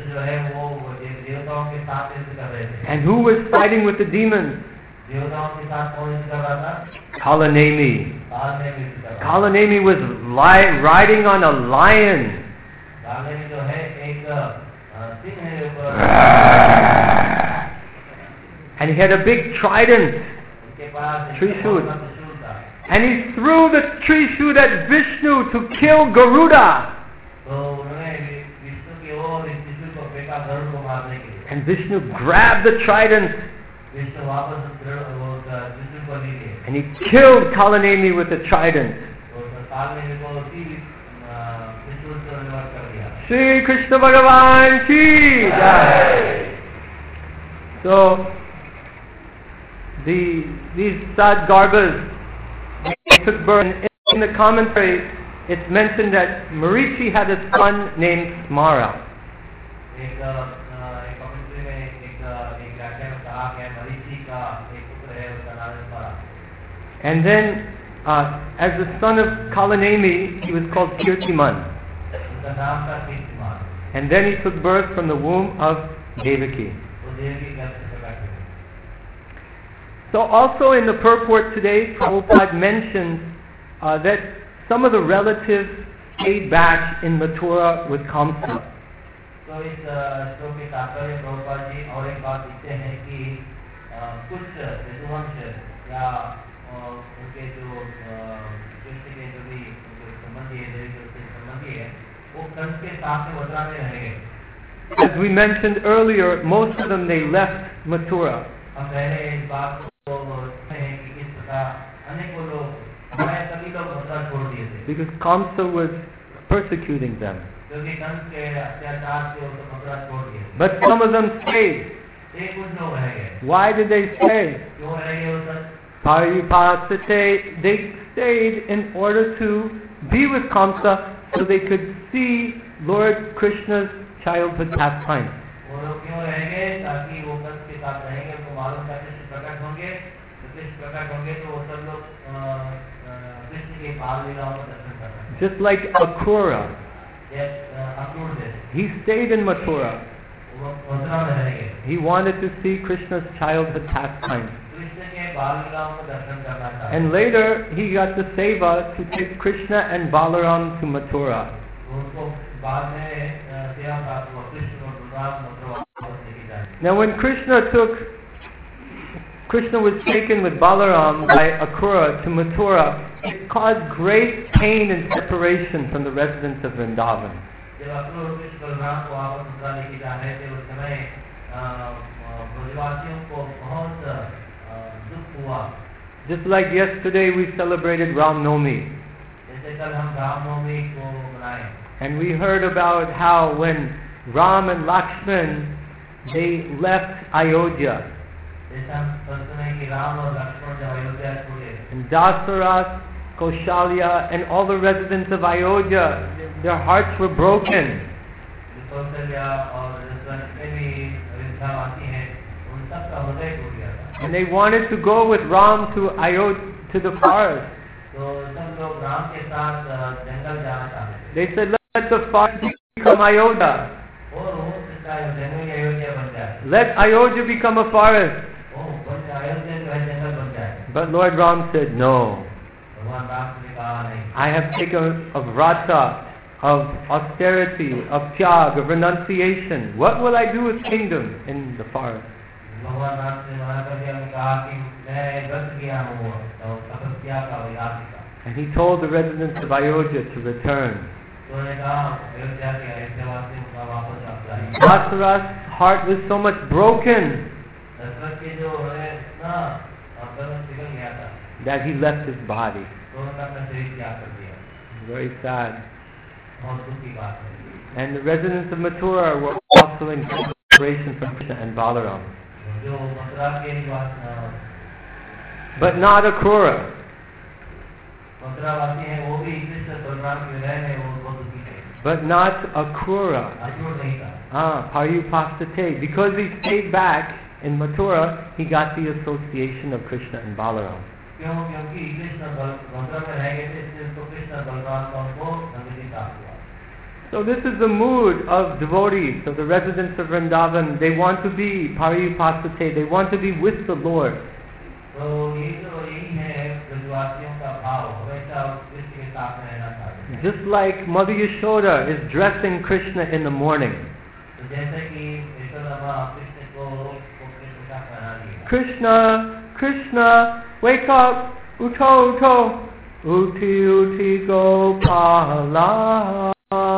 And who was fighting with the demons? Kalanemi. Kalanemi was li- riding on a lion. And he had a big trident, Trishut. And he threw the Trishut at Vishnu to kill Garuda. And Vishnu grabbed the trident and he killed Kalanemi with the trident. Shri Krishna Bhagavan Ki Jai. So the these sad garbas, they took birth. In the commentary, it's mentioned that Marichi had a son named Smara. And then, uh, as the son of Kalanemi, he was called Kirtiman. And then he took birth from the womb of Devaki. So also in the purport today, Prabhupada mentions uh, that some of the relatives stayed back in Mathura with Kamsa. So इस श्लोक के तात्पर्य प्रभुपाद जी और एक बात लिखते हैं कि कुछ यदुवंश या उनके जो कृष्ण के जो भी संबंधी है संबंधी है वो कंस के साथ में मथुरा में रहेंगे. As we mentioned earlier, most of them they left Mathura. हम पहले इस बात को बोलते हैं कि किस प्रकार अनेकों लोग हमारे सभी लोग मथुरा छोड़ दिए थे. Because Kamsa was persecuting them. क्योंकि कंस के अत्याचार से वो मथुरा छोड़ दिए. But some of them stayed. एक कुछ लोग रह गए. Why did they stay? क्यों रह गए वो सब? Paripasate, they stayed in order to be with Kamsa so they could see Lord Krishna's childhood pastimes. वो लोग क्यों रह गए? ताकि वो कंस के साथ रहेंगे, उनको मालूम था कृष्ण प्रकट होंगे, तो कृष्ण प्रकट होंगे तो वो सब लोग कृष्ण के बाल लीलाओं का दर्शन कर रहे हैं. Just like Akrura. Yes, Akrura did. He stayed in Mathura. वो मथुरा में रह गए. He wanted to see Krishna's childhood pastimes. And later he got the seva to take Krishna and Balaram to Mathura. Now when Krishna took, Krishna was taken with Balaram by Akrura to Mathura, it caused great pain and separation from the residents of Vrindavan. Just like yesterday we celebrated Ram Navami. And we heard about how when Ram and Lakshman, they left Ayodhya. And Dasarath, Kaushalya and all the residents of Ayodhya, their hearts were broken. सबका हृदय टूट गया था। And they wanted to go with Ram to Ayodhya, to the forest. तो सब लोग राम के साथ जंगल जाना चाहते थे। They said, let the forest become Ayodhya. और हो सकता है जंगल अयोध्या बन जाए। Let Ayodhya become a forest. ओ बन जाए अयोध्या जो है जंगल बन जाए। But Lord Ram said, no. भगवान राम ने कहा नहीं। I have taken a vrata of austerity, of tyag, of renunciation. What will I do with kingdom in the forest? भगवान राम ने मना कर दिया, उन्होंने कहा कि मैं व्रत किया हूँ तो तपस्या का विलास का। And he told the residents of Ayodhya to return. तो उन्होंने कहा अयोध्या के अयोध्यावासियों का वापस आप जाइए। Dasarath's heart was so much broken Dasharath के जो है ना अंदर में पिघल गया था that he left his body. तो उन्होंने अपना शरीर त्याग कर दिया। Very sad. बहुत दुख की बात है। And the residents of Mathura were also in separation from Krishna and Balaram. जो मथुरा के निवास But not Akrura. मथुरावासी हैं वो भी कृष्ण बलराम के रहे हैं, वो बहुत दुखी थे। But not Akrura. अक्रूर नहीं था। Ah, Pariyupastate. Because he stayed back in Mathura, he got the association of Krishna and Balaram. क्यों? क्योंकि कृष्ण मथुरा में रह गए थे, इसलिए उसको कृष्ण बलराम का उनको संगति प्राप्त हुआ। So this is the mood of devotees, of the residents of Vrindavan. They want to be Pariyupastate. They want to be with the Lord. तो ये जो यही है ब्रजवासियों का भाव, हमेशा कृष्ण के साथ रहना चाहते हैं। Just like Mother Yashoda is dressing Krishna in the morning. तो जैसे कि यशोदा माँ कृष्ण को अपने पोशाक पहना दी। Krishna, Krishna, wake up, utho, utho, uti, uti, Gopala.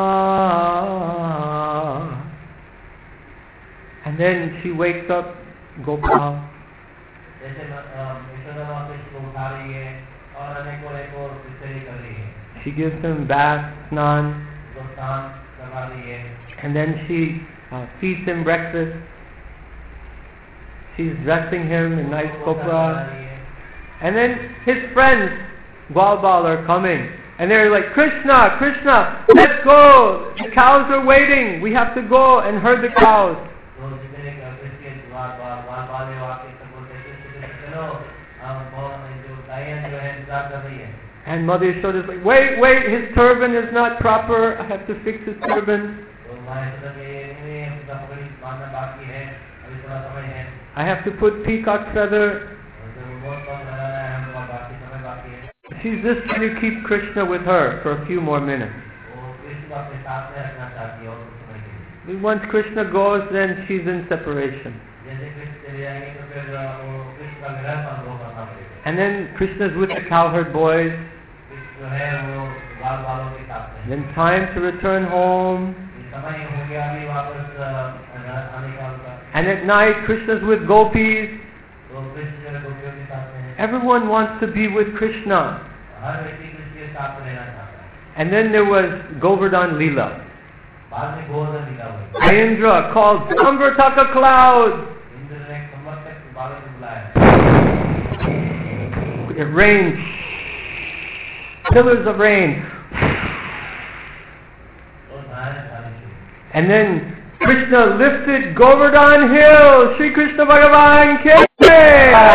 And then she wakes up Gopal. जैसे यशोदा माँ कृष्ण को उठा रही है और अनेकों अनेकों विषय कर रही है। She gives him bath, snan, तो स्नान करवा रही है। and then she uh, feeds him breakfast. She's dressing him in nice kopra. And then his friends, Gwalbal, are coming. And they're like, Krishna, Krishna, let's go. The cows are waiting. We have to go and herd the cows. And Mother Yashoda is like, wait, wait, his turban is not proper. I have to fix his turban. I have to put peacock feather. She's just trying to keep Krishna with her for a few more minutes. Once Krishna goes, then she's in separation. And then Krishna's with the cowherd boys. Then time to return home. And at night Krishna's with gopis. Everyone wants to be with Krishna. And then there was Govardhan Leela. Indra called Samvartaka cloud. It rained. Pillars of rain. And then Krishna lifted Govardhan hill. Shri Krishna Bhagavan Ki.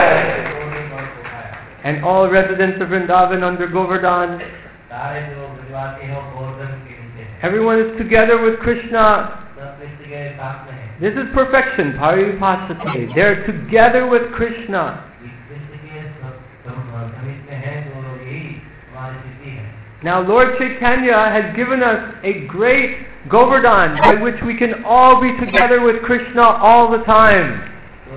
And all residents of Vrindavan under Govardhan, everyone is together with Krishna. This is perfection, Pariyupasate. They're together with Krishna. Now Lord Chaitanya has given us a great Govardhan by which we can all be together with Krishna all the time.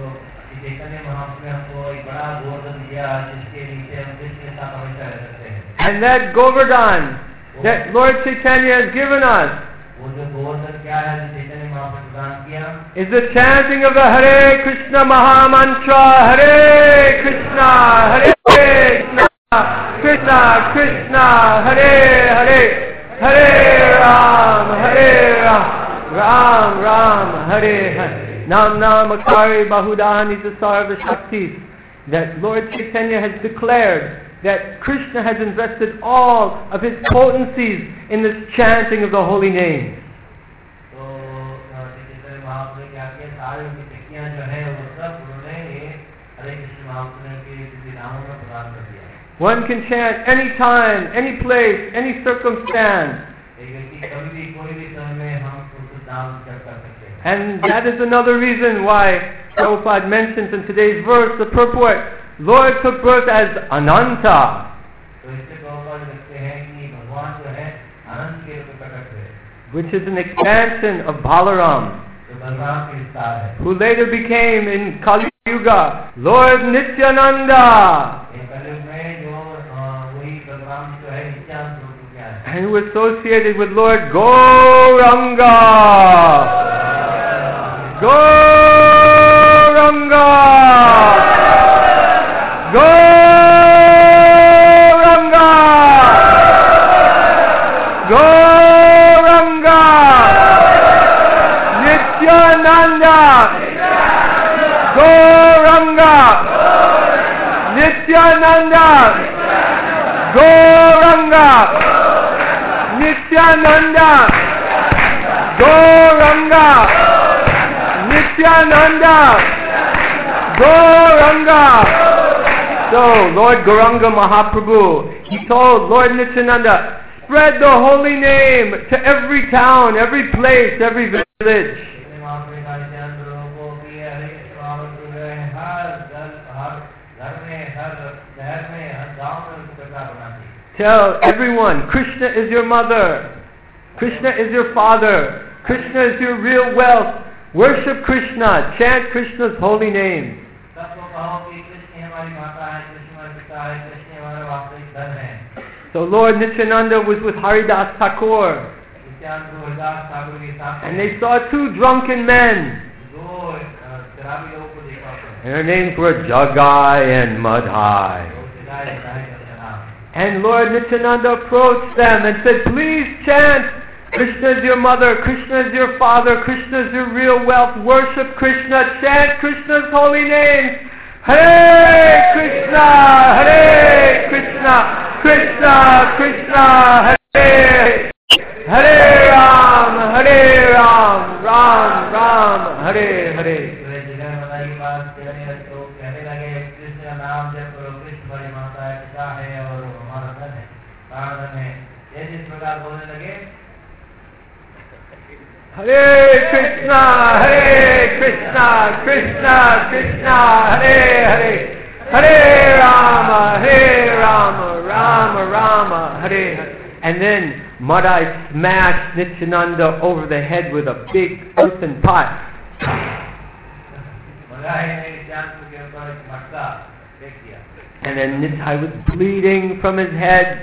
And that Govardhan that Lord Chaitanya has given us is the chanting of the Hare Krishna Maha Mantra. Hare Krishna, Hare Krishna, Krishna Krishna, Hare Hare, Hare Ram, Hare Ram, Ram Ram, Hare Hare. Nam Nam Akari Bahudani Sarva Shaktis. That Lord Chaitanya has declared that Krishna has invested all of his potencies in this chanting of the holy name. One can chant any time, any place, any circumstance. And that is another reason why Prabhupada mentions in today's verse, the purport, Lord took birth as Ananta, which is an expansion of Balaram, who later became in Kali Yuga Lord Nityananda, and who associated with Lord Gauranga. Gauranga! Gauranga! Gauranga! Nityananda! Gauranga! Nityananda! Gauranga! Nityananda! Gauranga! Nityananda! Gauranga! So, Lord Gauranga Mahaprabhu, he told Lord Nityananda, spread the holy name to every town, every place, every village. Tell everyone, Krishna is your mother, Krishna is your father, Krishna is your real wealth. Worship Krishna, chant Krishna's holy name. So Lord Nityananda was with Haridas Thakur, and they saw two drunken men, and their names were Jagai and Madhai. And Lord Nityananda approached them and said, please chant, Krishna is your mother, Krishna is your father, Krishna is your real wealth, worship Krishna, chant Krishna's holy name. Hare Krishna, Hare Krishna, Krishna Krishna, Hare Hare Ram, Hare Ram, Ram Ram, Hare Hare. Hare Krishna, Hare Krishna, Krishna Krishna, Hare Hare, Hare Rama, Hare Rama, Rama Rama, Hare Hare. And then Madhai smashed Nityananda over the head with a big earthen pot. And then Nitai was bleeding from his head.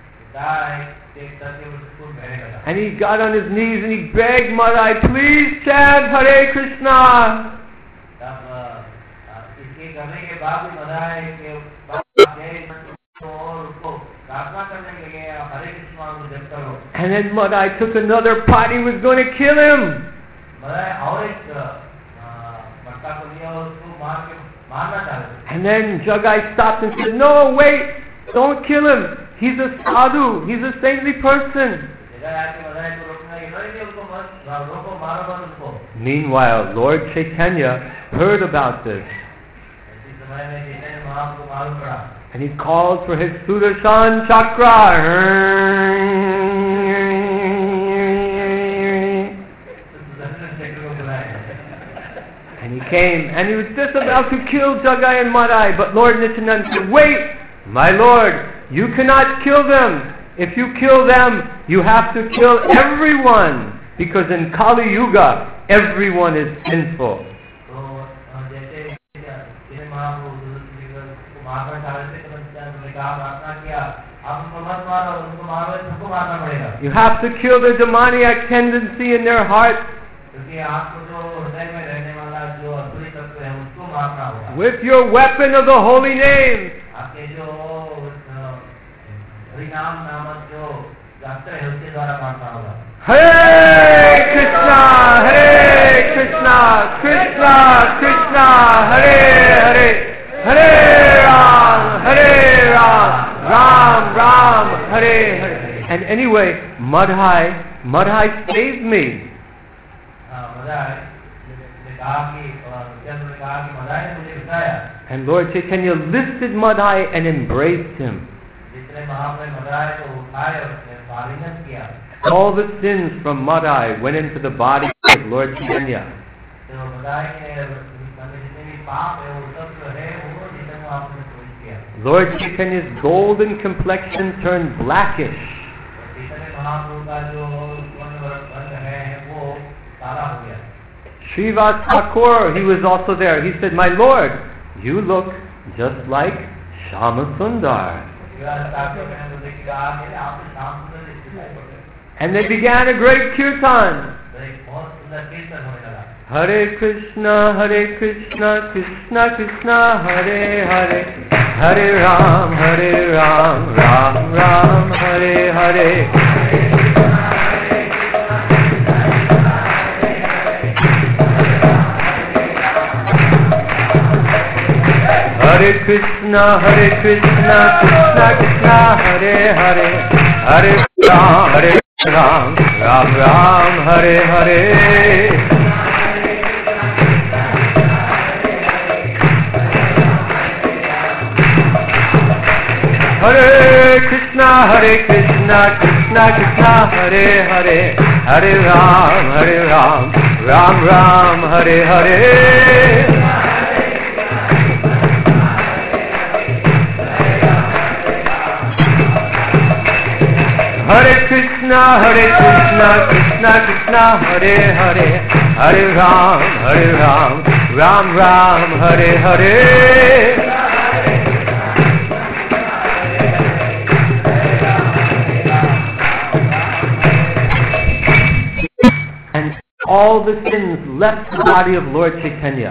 And he got on his knees and he begged Madhai, please chant Hare Krishna. And then Madhai took another pot, he was going to kill him. And then Jagai stopped and said, no, wait, don't kill him. He's a sadhu, he's a saintly person. Meanwhile, Lord Chaitanya heard about this. And he called for his Sudarshan Chakra. And he came, and he was just about to kill Jagai and Madhai, but Lord Nityananda said, wait, my Lord, you cannot kill them. If you kill them, you have to kill everyone, because in Kali Yuga, everyone is sinful. You have to kill the demoniac tendency in their heart with your weapon of the holy name. Hare Krishna, Hare Krishna, Krishna Krishna, Hare Hare, Hare Ram, Hare Ram, Ram Ram, Hare Hare. And anyway, Madhai, Madhai saved me. कि मदाई ने मुझे बताया, And Lord Chaitanya lifted Madhai and embraced him. जिसने महाप्रभु मदाई को उठाए और उसने आलिंगन किया। All the sins from Madhai went into the body of Lord Chaitanya. तो मदाई के अंदर जितने भी पाप है वो सब जो है वो जितने आपने सोच किया। Lord Chaitanya's golden complexion turned blackish. जितने महाप्रभु का जो वर्ण है वो काला हो गया। Srivas Thakur, he was also there. He said, "My Lord, you look just like Shama Sundar." And they began a great kirtan. Hare Krishna, Hare Krishna, Krishna Krishna, Hare Hare, Hare Ram, Hare Ram, Ram Ram, Hare Hare. Hare Krishna, Hare Krishna, Krishna Krishna, Hare Hare, Hare Ram, Hare Ram, Ram Ram, Hare Hare. Hare Krishna, Hare Krishna, Krishna Krishna, Hare Hare, Hare Ram, Hare Ram, Ram Ram, Hare Hare. Hare Krishna, Hare Krishna, Krishna Krishna, Hare Hare, Hare Ram, Hare Ram, Ram Ram, Hare Hare. And all the sins left the body of Lord Chaitanya.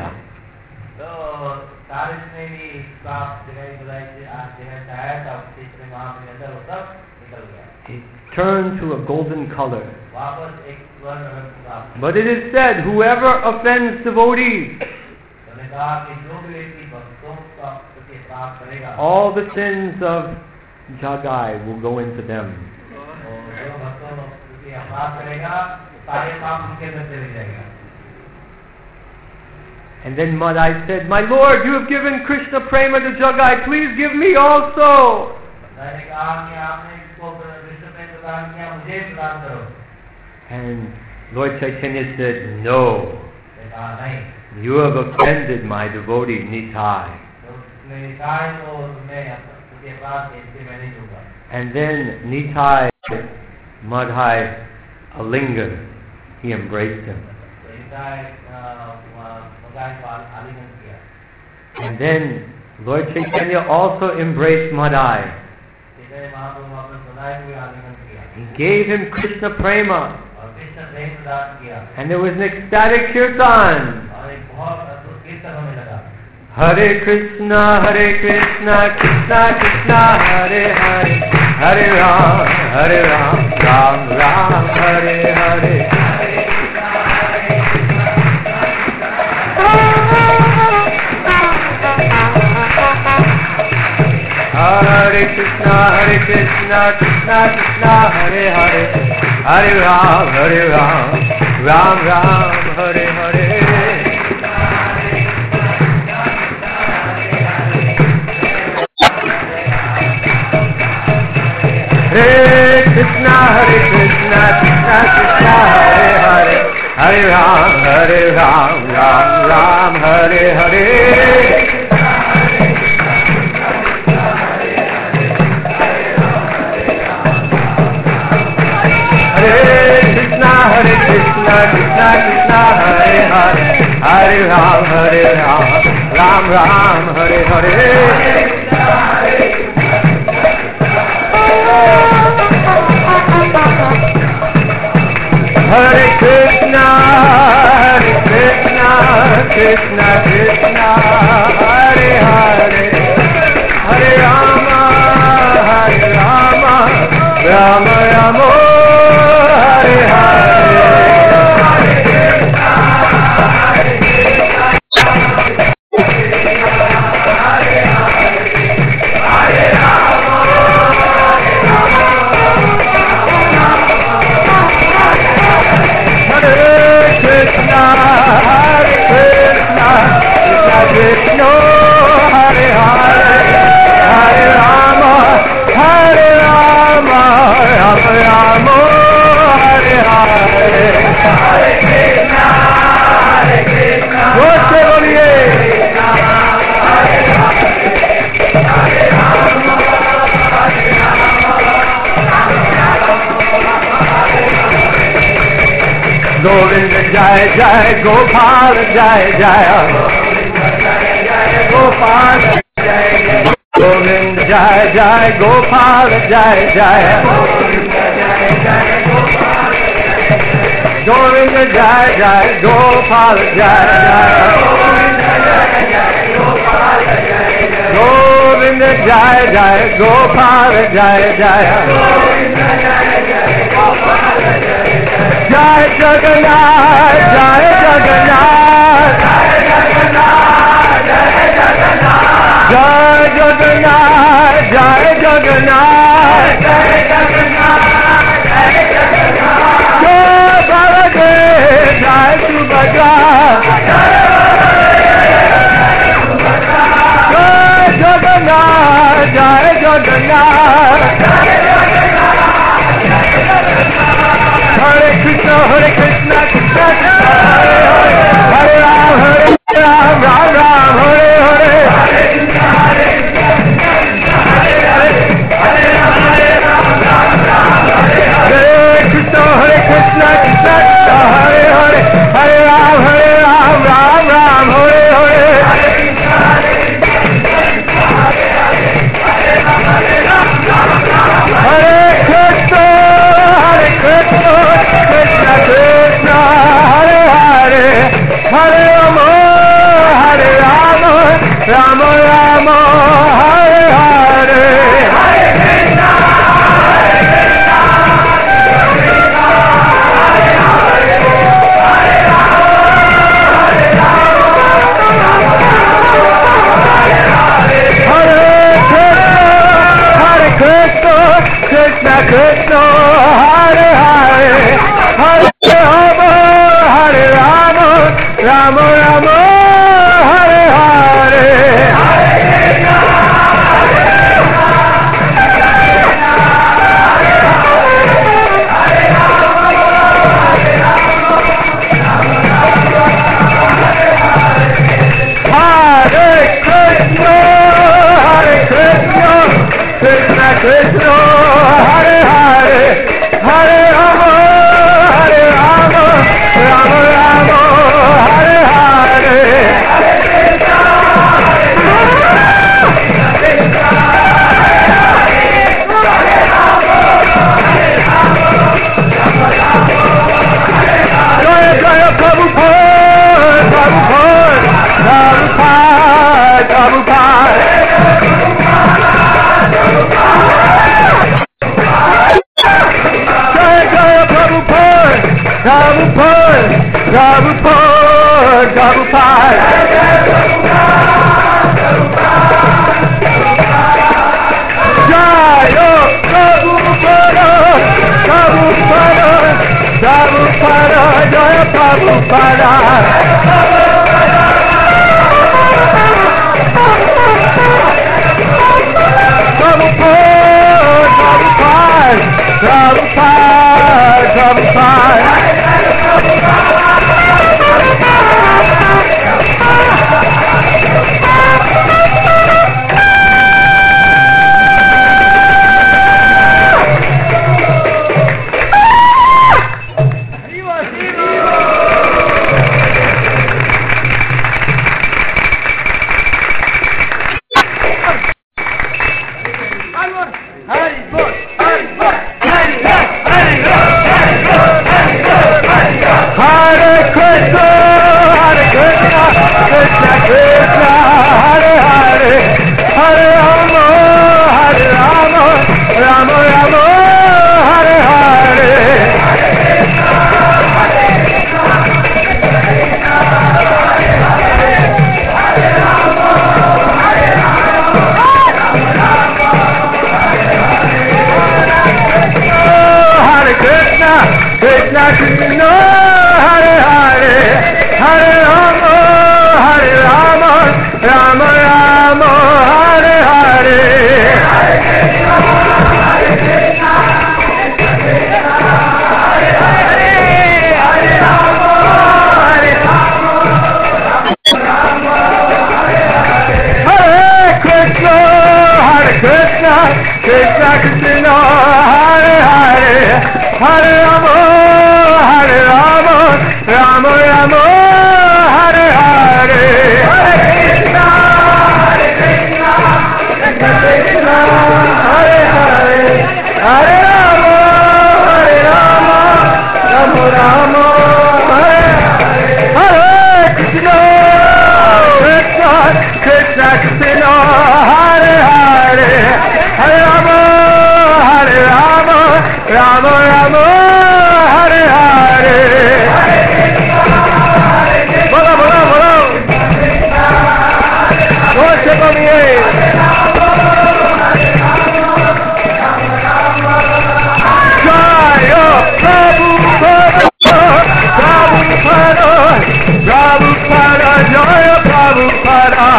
It turned to a golden color. But it is said, whoever offends devotees, all the sins of Jagai will go into them. And then Madhai said, "My Lord, you have given Krishna Prema to Jagai, please give me also." And Lord Chaitanya said, "No, you have offended my devotee Nitai." And then Nitai, Madhai, Alinga, he embraced him. And then Lord Chaitanya also embraced Madhai. He gave him Krishna Prema. And there was an ecstatic kirtan. Hare Krishna, Hare Krishna, Krishna Krishna, Hare Hare, Hare Ram, Hare Ram, Ram Ram, Hare Hare. Hare Krishna, Hare Krishna, Krishna Krishna, Hare Hare, Hare Ram, Hare Ram, Ram Ram, Hare Hare. Hare Krishna, Hare Krishna, Krishna Krishna, Hare Hare, Hare Ram, Hare Ram, Ram Ram, Hare Hare. Hare Krishna, Hare Krishna, Krishna Krishna, Hare Hare, Hare Ram, Hare Ram, Ram Ram, Hare Hare. Hare Krishna, Hare Krishna, Krishna Krishna, Hare Hare, Hare Rama, Hare Rama, Rama Rama, Hare Hare. Krishna, Hare Krishna, Krishna Krishna, Hare Hare, Hare Rama, Hare Rama, Rama Rama, Hare Hare, Hare Krishna, Hare Krishna, जोर से बोलिए, Hare Hare, Hare Rama, Hare Rama, Govind जय जय गोपाल जय जय गोपाल जय गोविंद जय जय गोपाल जय जय गोविंद जय जय गोपाल जय जय गोविंद जय जय गोपाल जय जय जय जगन्नाथ जय जगन्नाथ जय जगन्नाथ जय जगन्नाथ जय जगन्नाथ जय बलदेव जय सुभद्रा जय जगन्नाथ जय Jagannath Hare Krishna, Hare Krishna, Krishna Krishna, Hare Hare, Hare Ram, Hare Ram, Ram Ram, Hare Hare, Hare Krishna, Hare Krishna, Hare Hare, Hare Ram, Hare Ram, Ram Ram, Hare Hare, Hare Krishna, Hare Krishna, Krishna Krishna, Hare Hare, Hare Ram, Hare Ram, Ram Ram, Hare Hare, Hare Krishna, Hare Krishna, Hare Hare, Hare Ram, Hare Ram, Ram Ram, Hare Krishna, Hare Krishna. Krishna Krishna Hare Hare Hare Rama Hare Rama Rama Rama Hare Hare Hare Krishna Hare Krishna Krishna Hare Hare Hare Rama Hare Rama Hare Hare Krishna Krishna Krishna Hare Hare Hare Rama, Hare Rama, Rama Rama, Hare Hare, Hare Krishna, Hare Krishna, Hare Rama, Hare Rama, Hare Krishna, Hare Krishna, Krishna Krishna, Hare Hare, Hare Rama. Hare Rama, Rama Rama, Hare Hare, Hare Krishna, Hare Krishna, Hare Rama, Hare Rama, Rama Rama, Hare Hare. Jaya Jaya Prabhupada, Prabhupada, Prabhupada, Prabhupada. Prabhupada, Prabhupada, Prabhupada. Jaya Prabhupada, Prabhupada, Prabhupada, Jaya Prabhupada. Prabhupada, Prabhupada, Prabhupada. Rama Rama, Hare Hare, Hare Krishna, Hare Krishna, Hare Rama, Hare Rama, Rama Rama, Hare Krishna, Hare Krishna, Krishna Krishna, Hare Hare, Hare Rama, Hare Rama, Rama Rama, Hare Hare, Hare Krishna, Hare Krishna, Krishna Krishna, Hare Hare, Hare Rama, Hare Rama, Rama Rama, Hare Hare, Hare Krishna, Krishna Krishna, Krishna Hare Hare, Hare Rama, Hare Rama, Rama Rama, Hare Hare, Hare Krishna, Hare Krishna, bola bola bola, Jai Prabhupada, Prabhupada, Jai Prabhupada,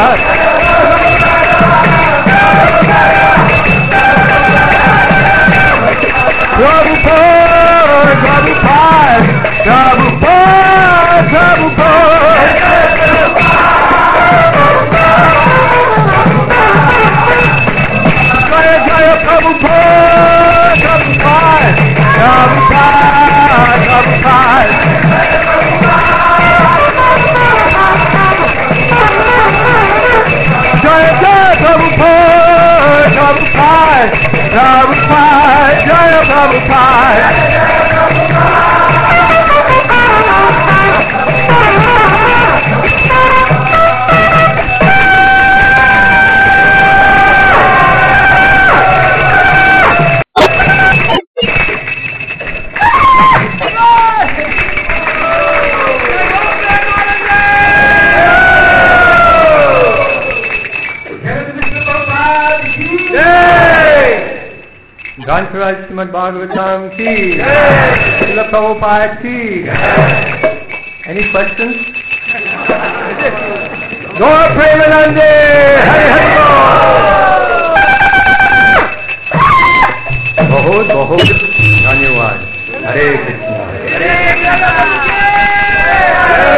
Prabhupada, Prabhupada, Prabhupada, Prabhupada, Jaya Jaya Prabhupada, Prabhupada, Prabhupada, Prabhupada, Jaya Jaya Prabhupada, Prabhupada, Prabhupada, Jaya Prabhupada, Grantaraj Srimad Bhagavatam ki, Srila Prabhupada ki. Any questions? Gaur Premanande, Hari Hari Bol. Bahut bahut dhanyawad. Hare Krishna.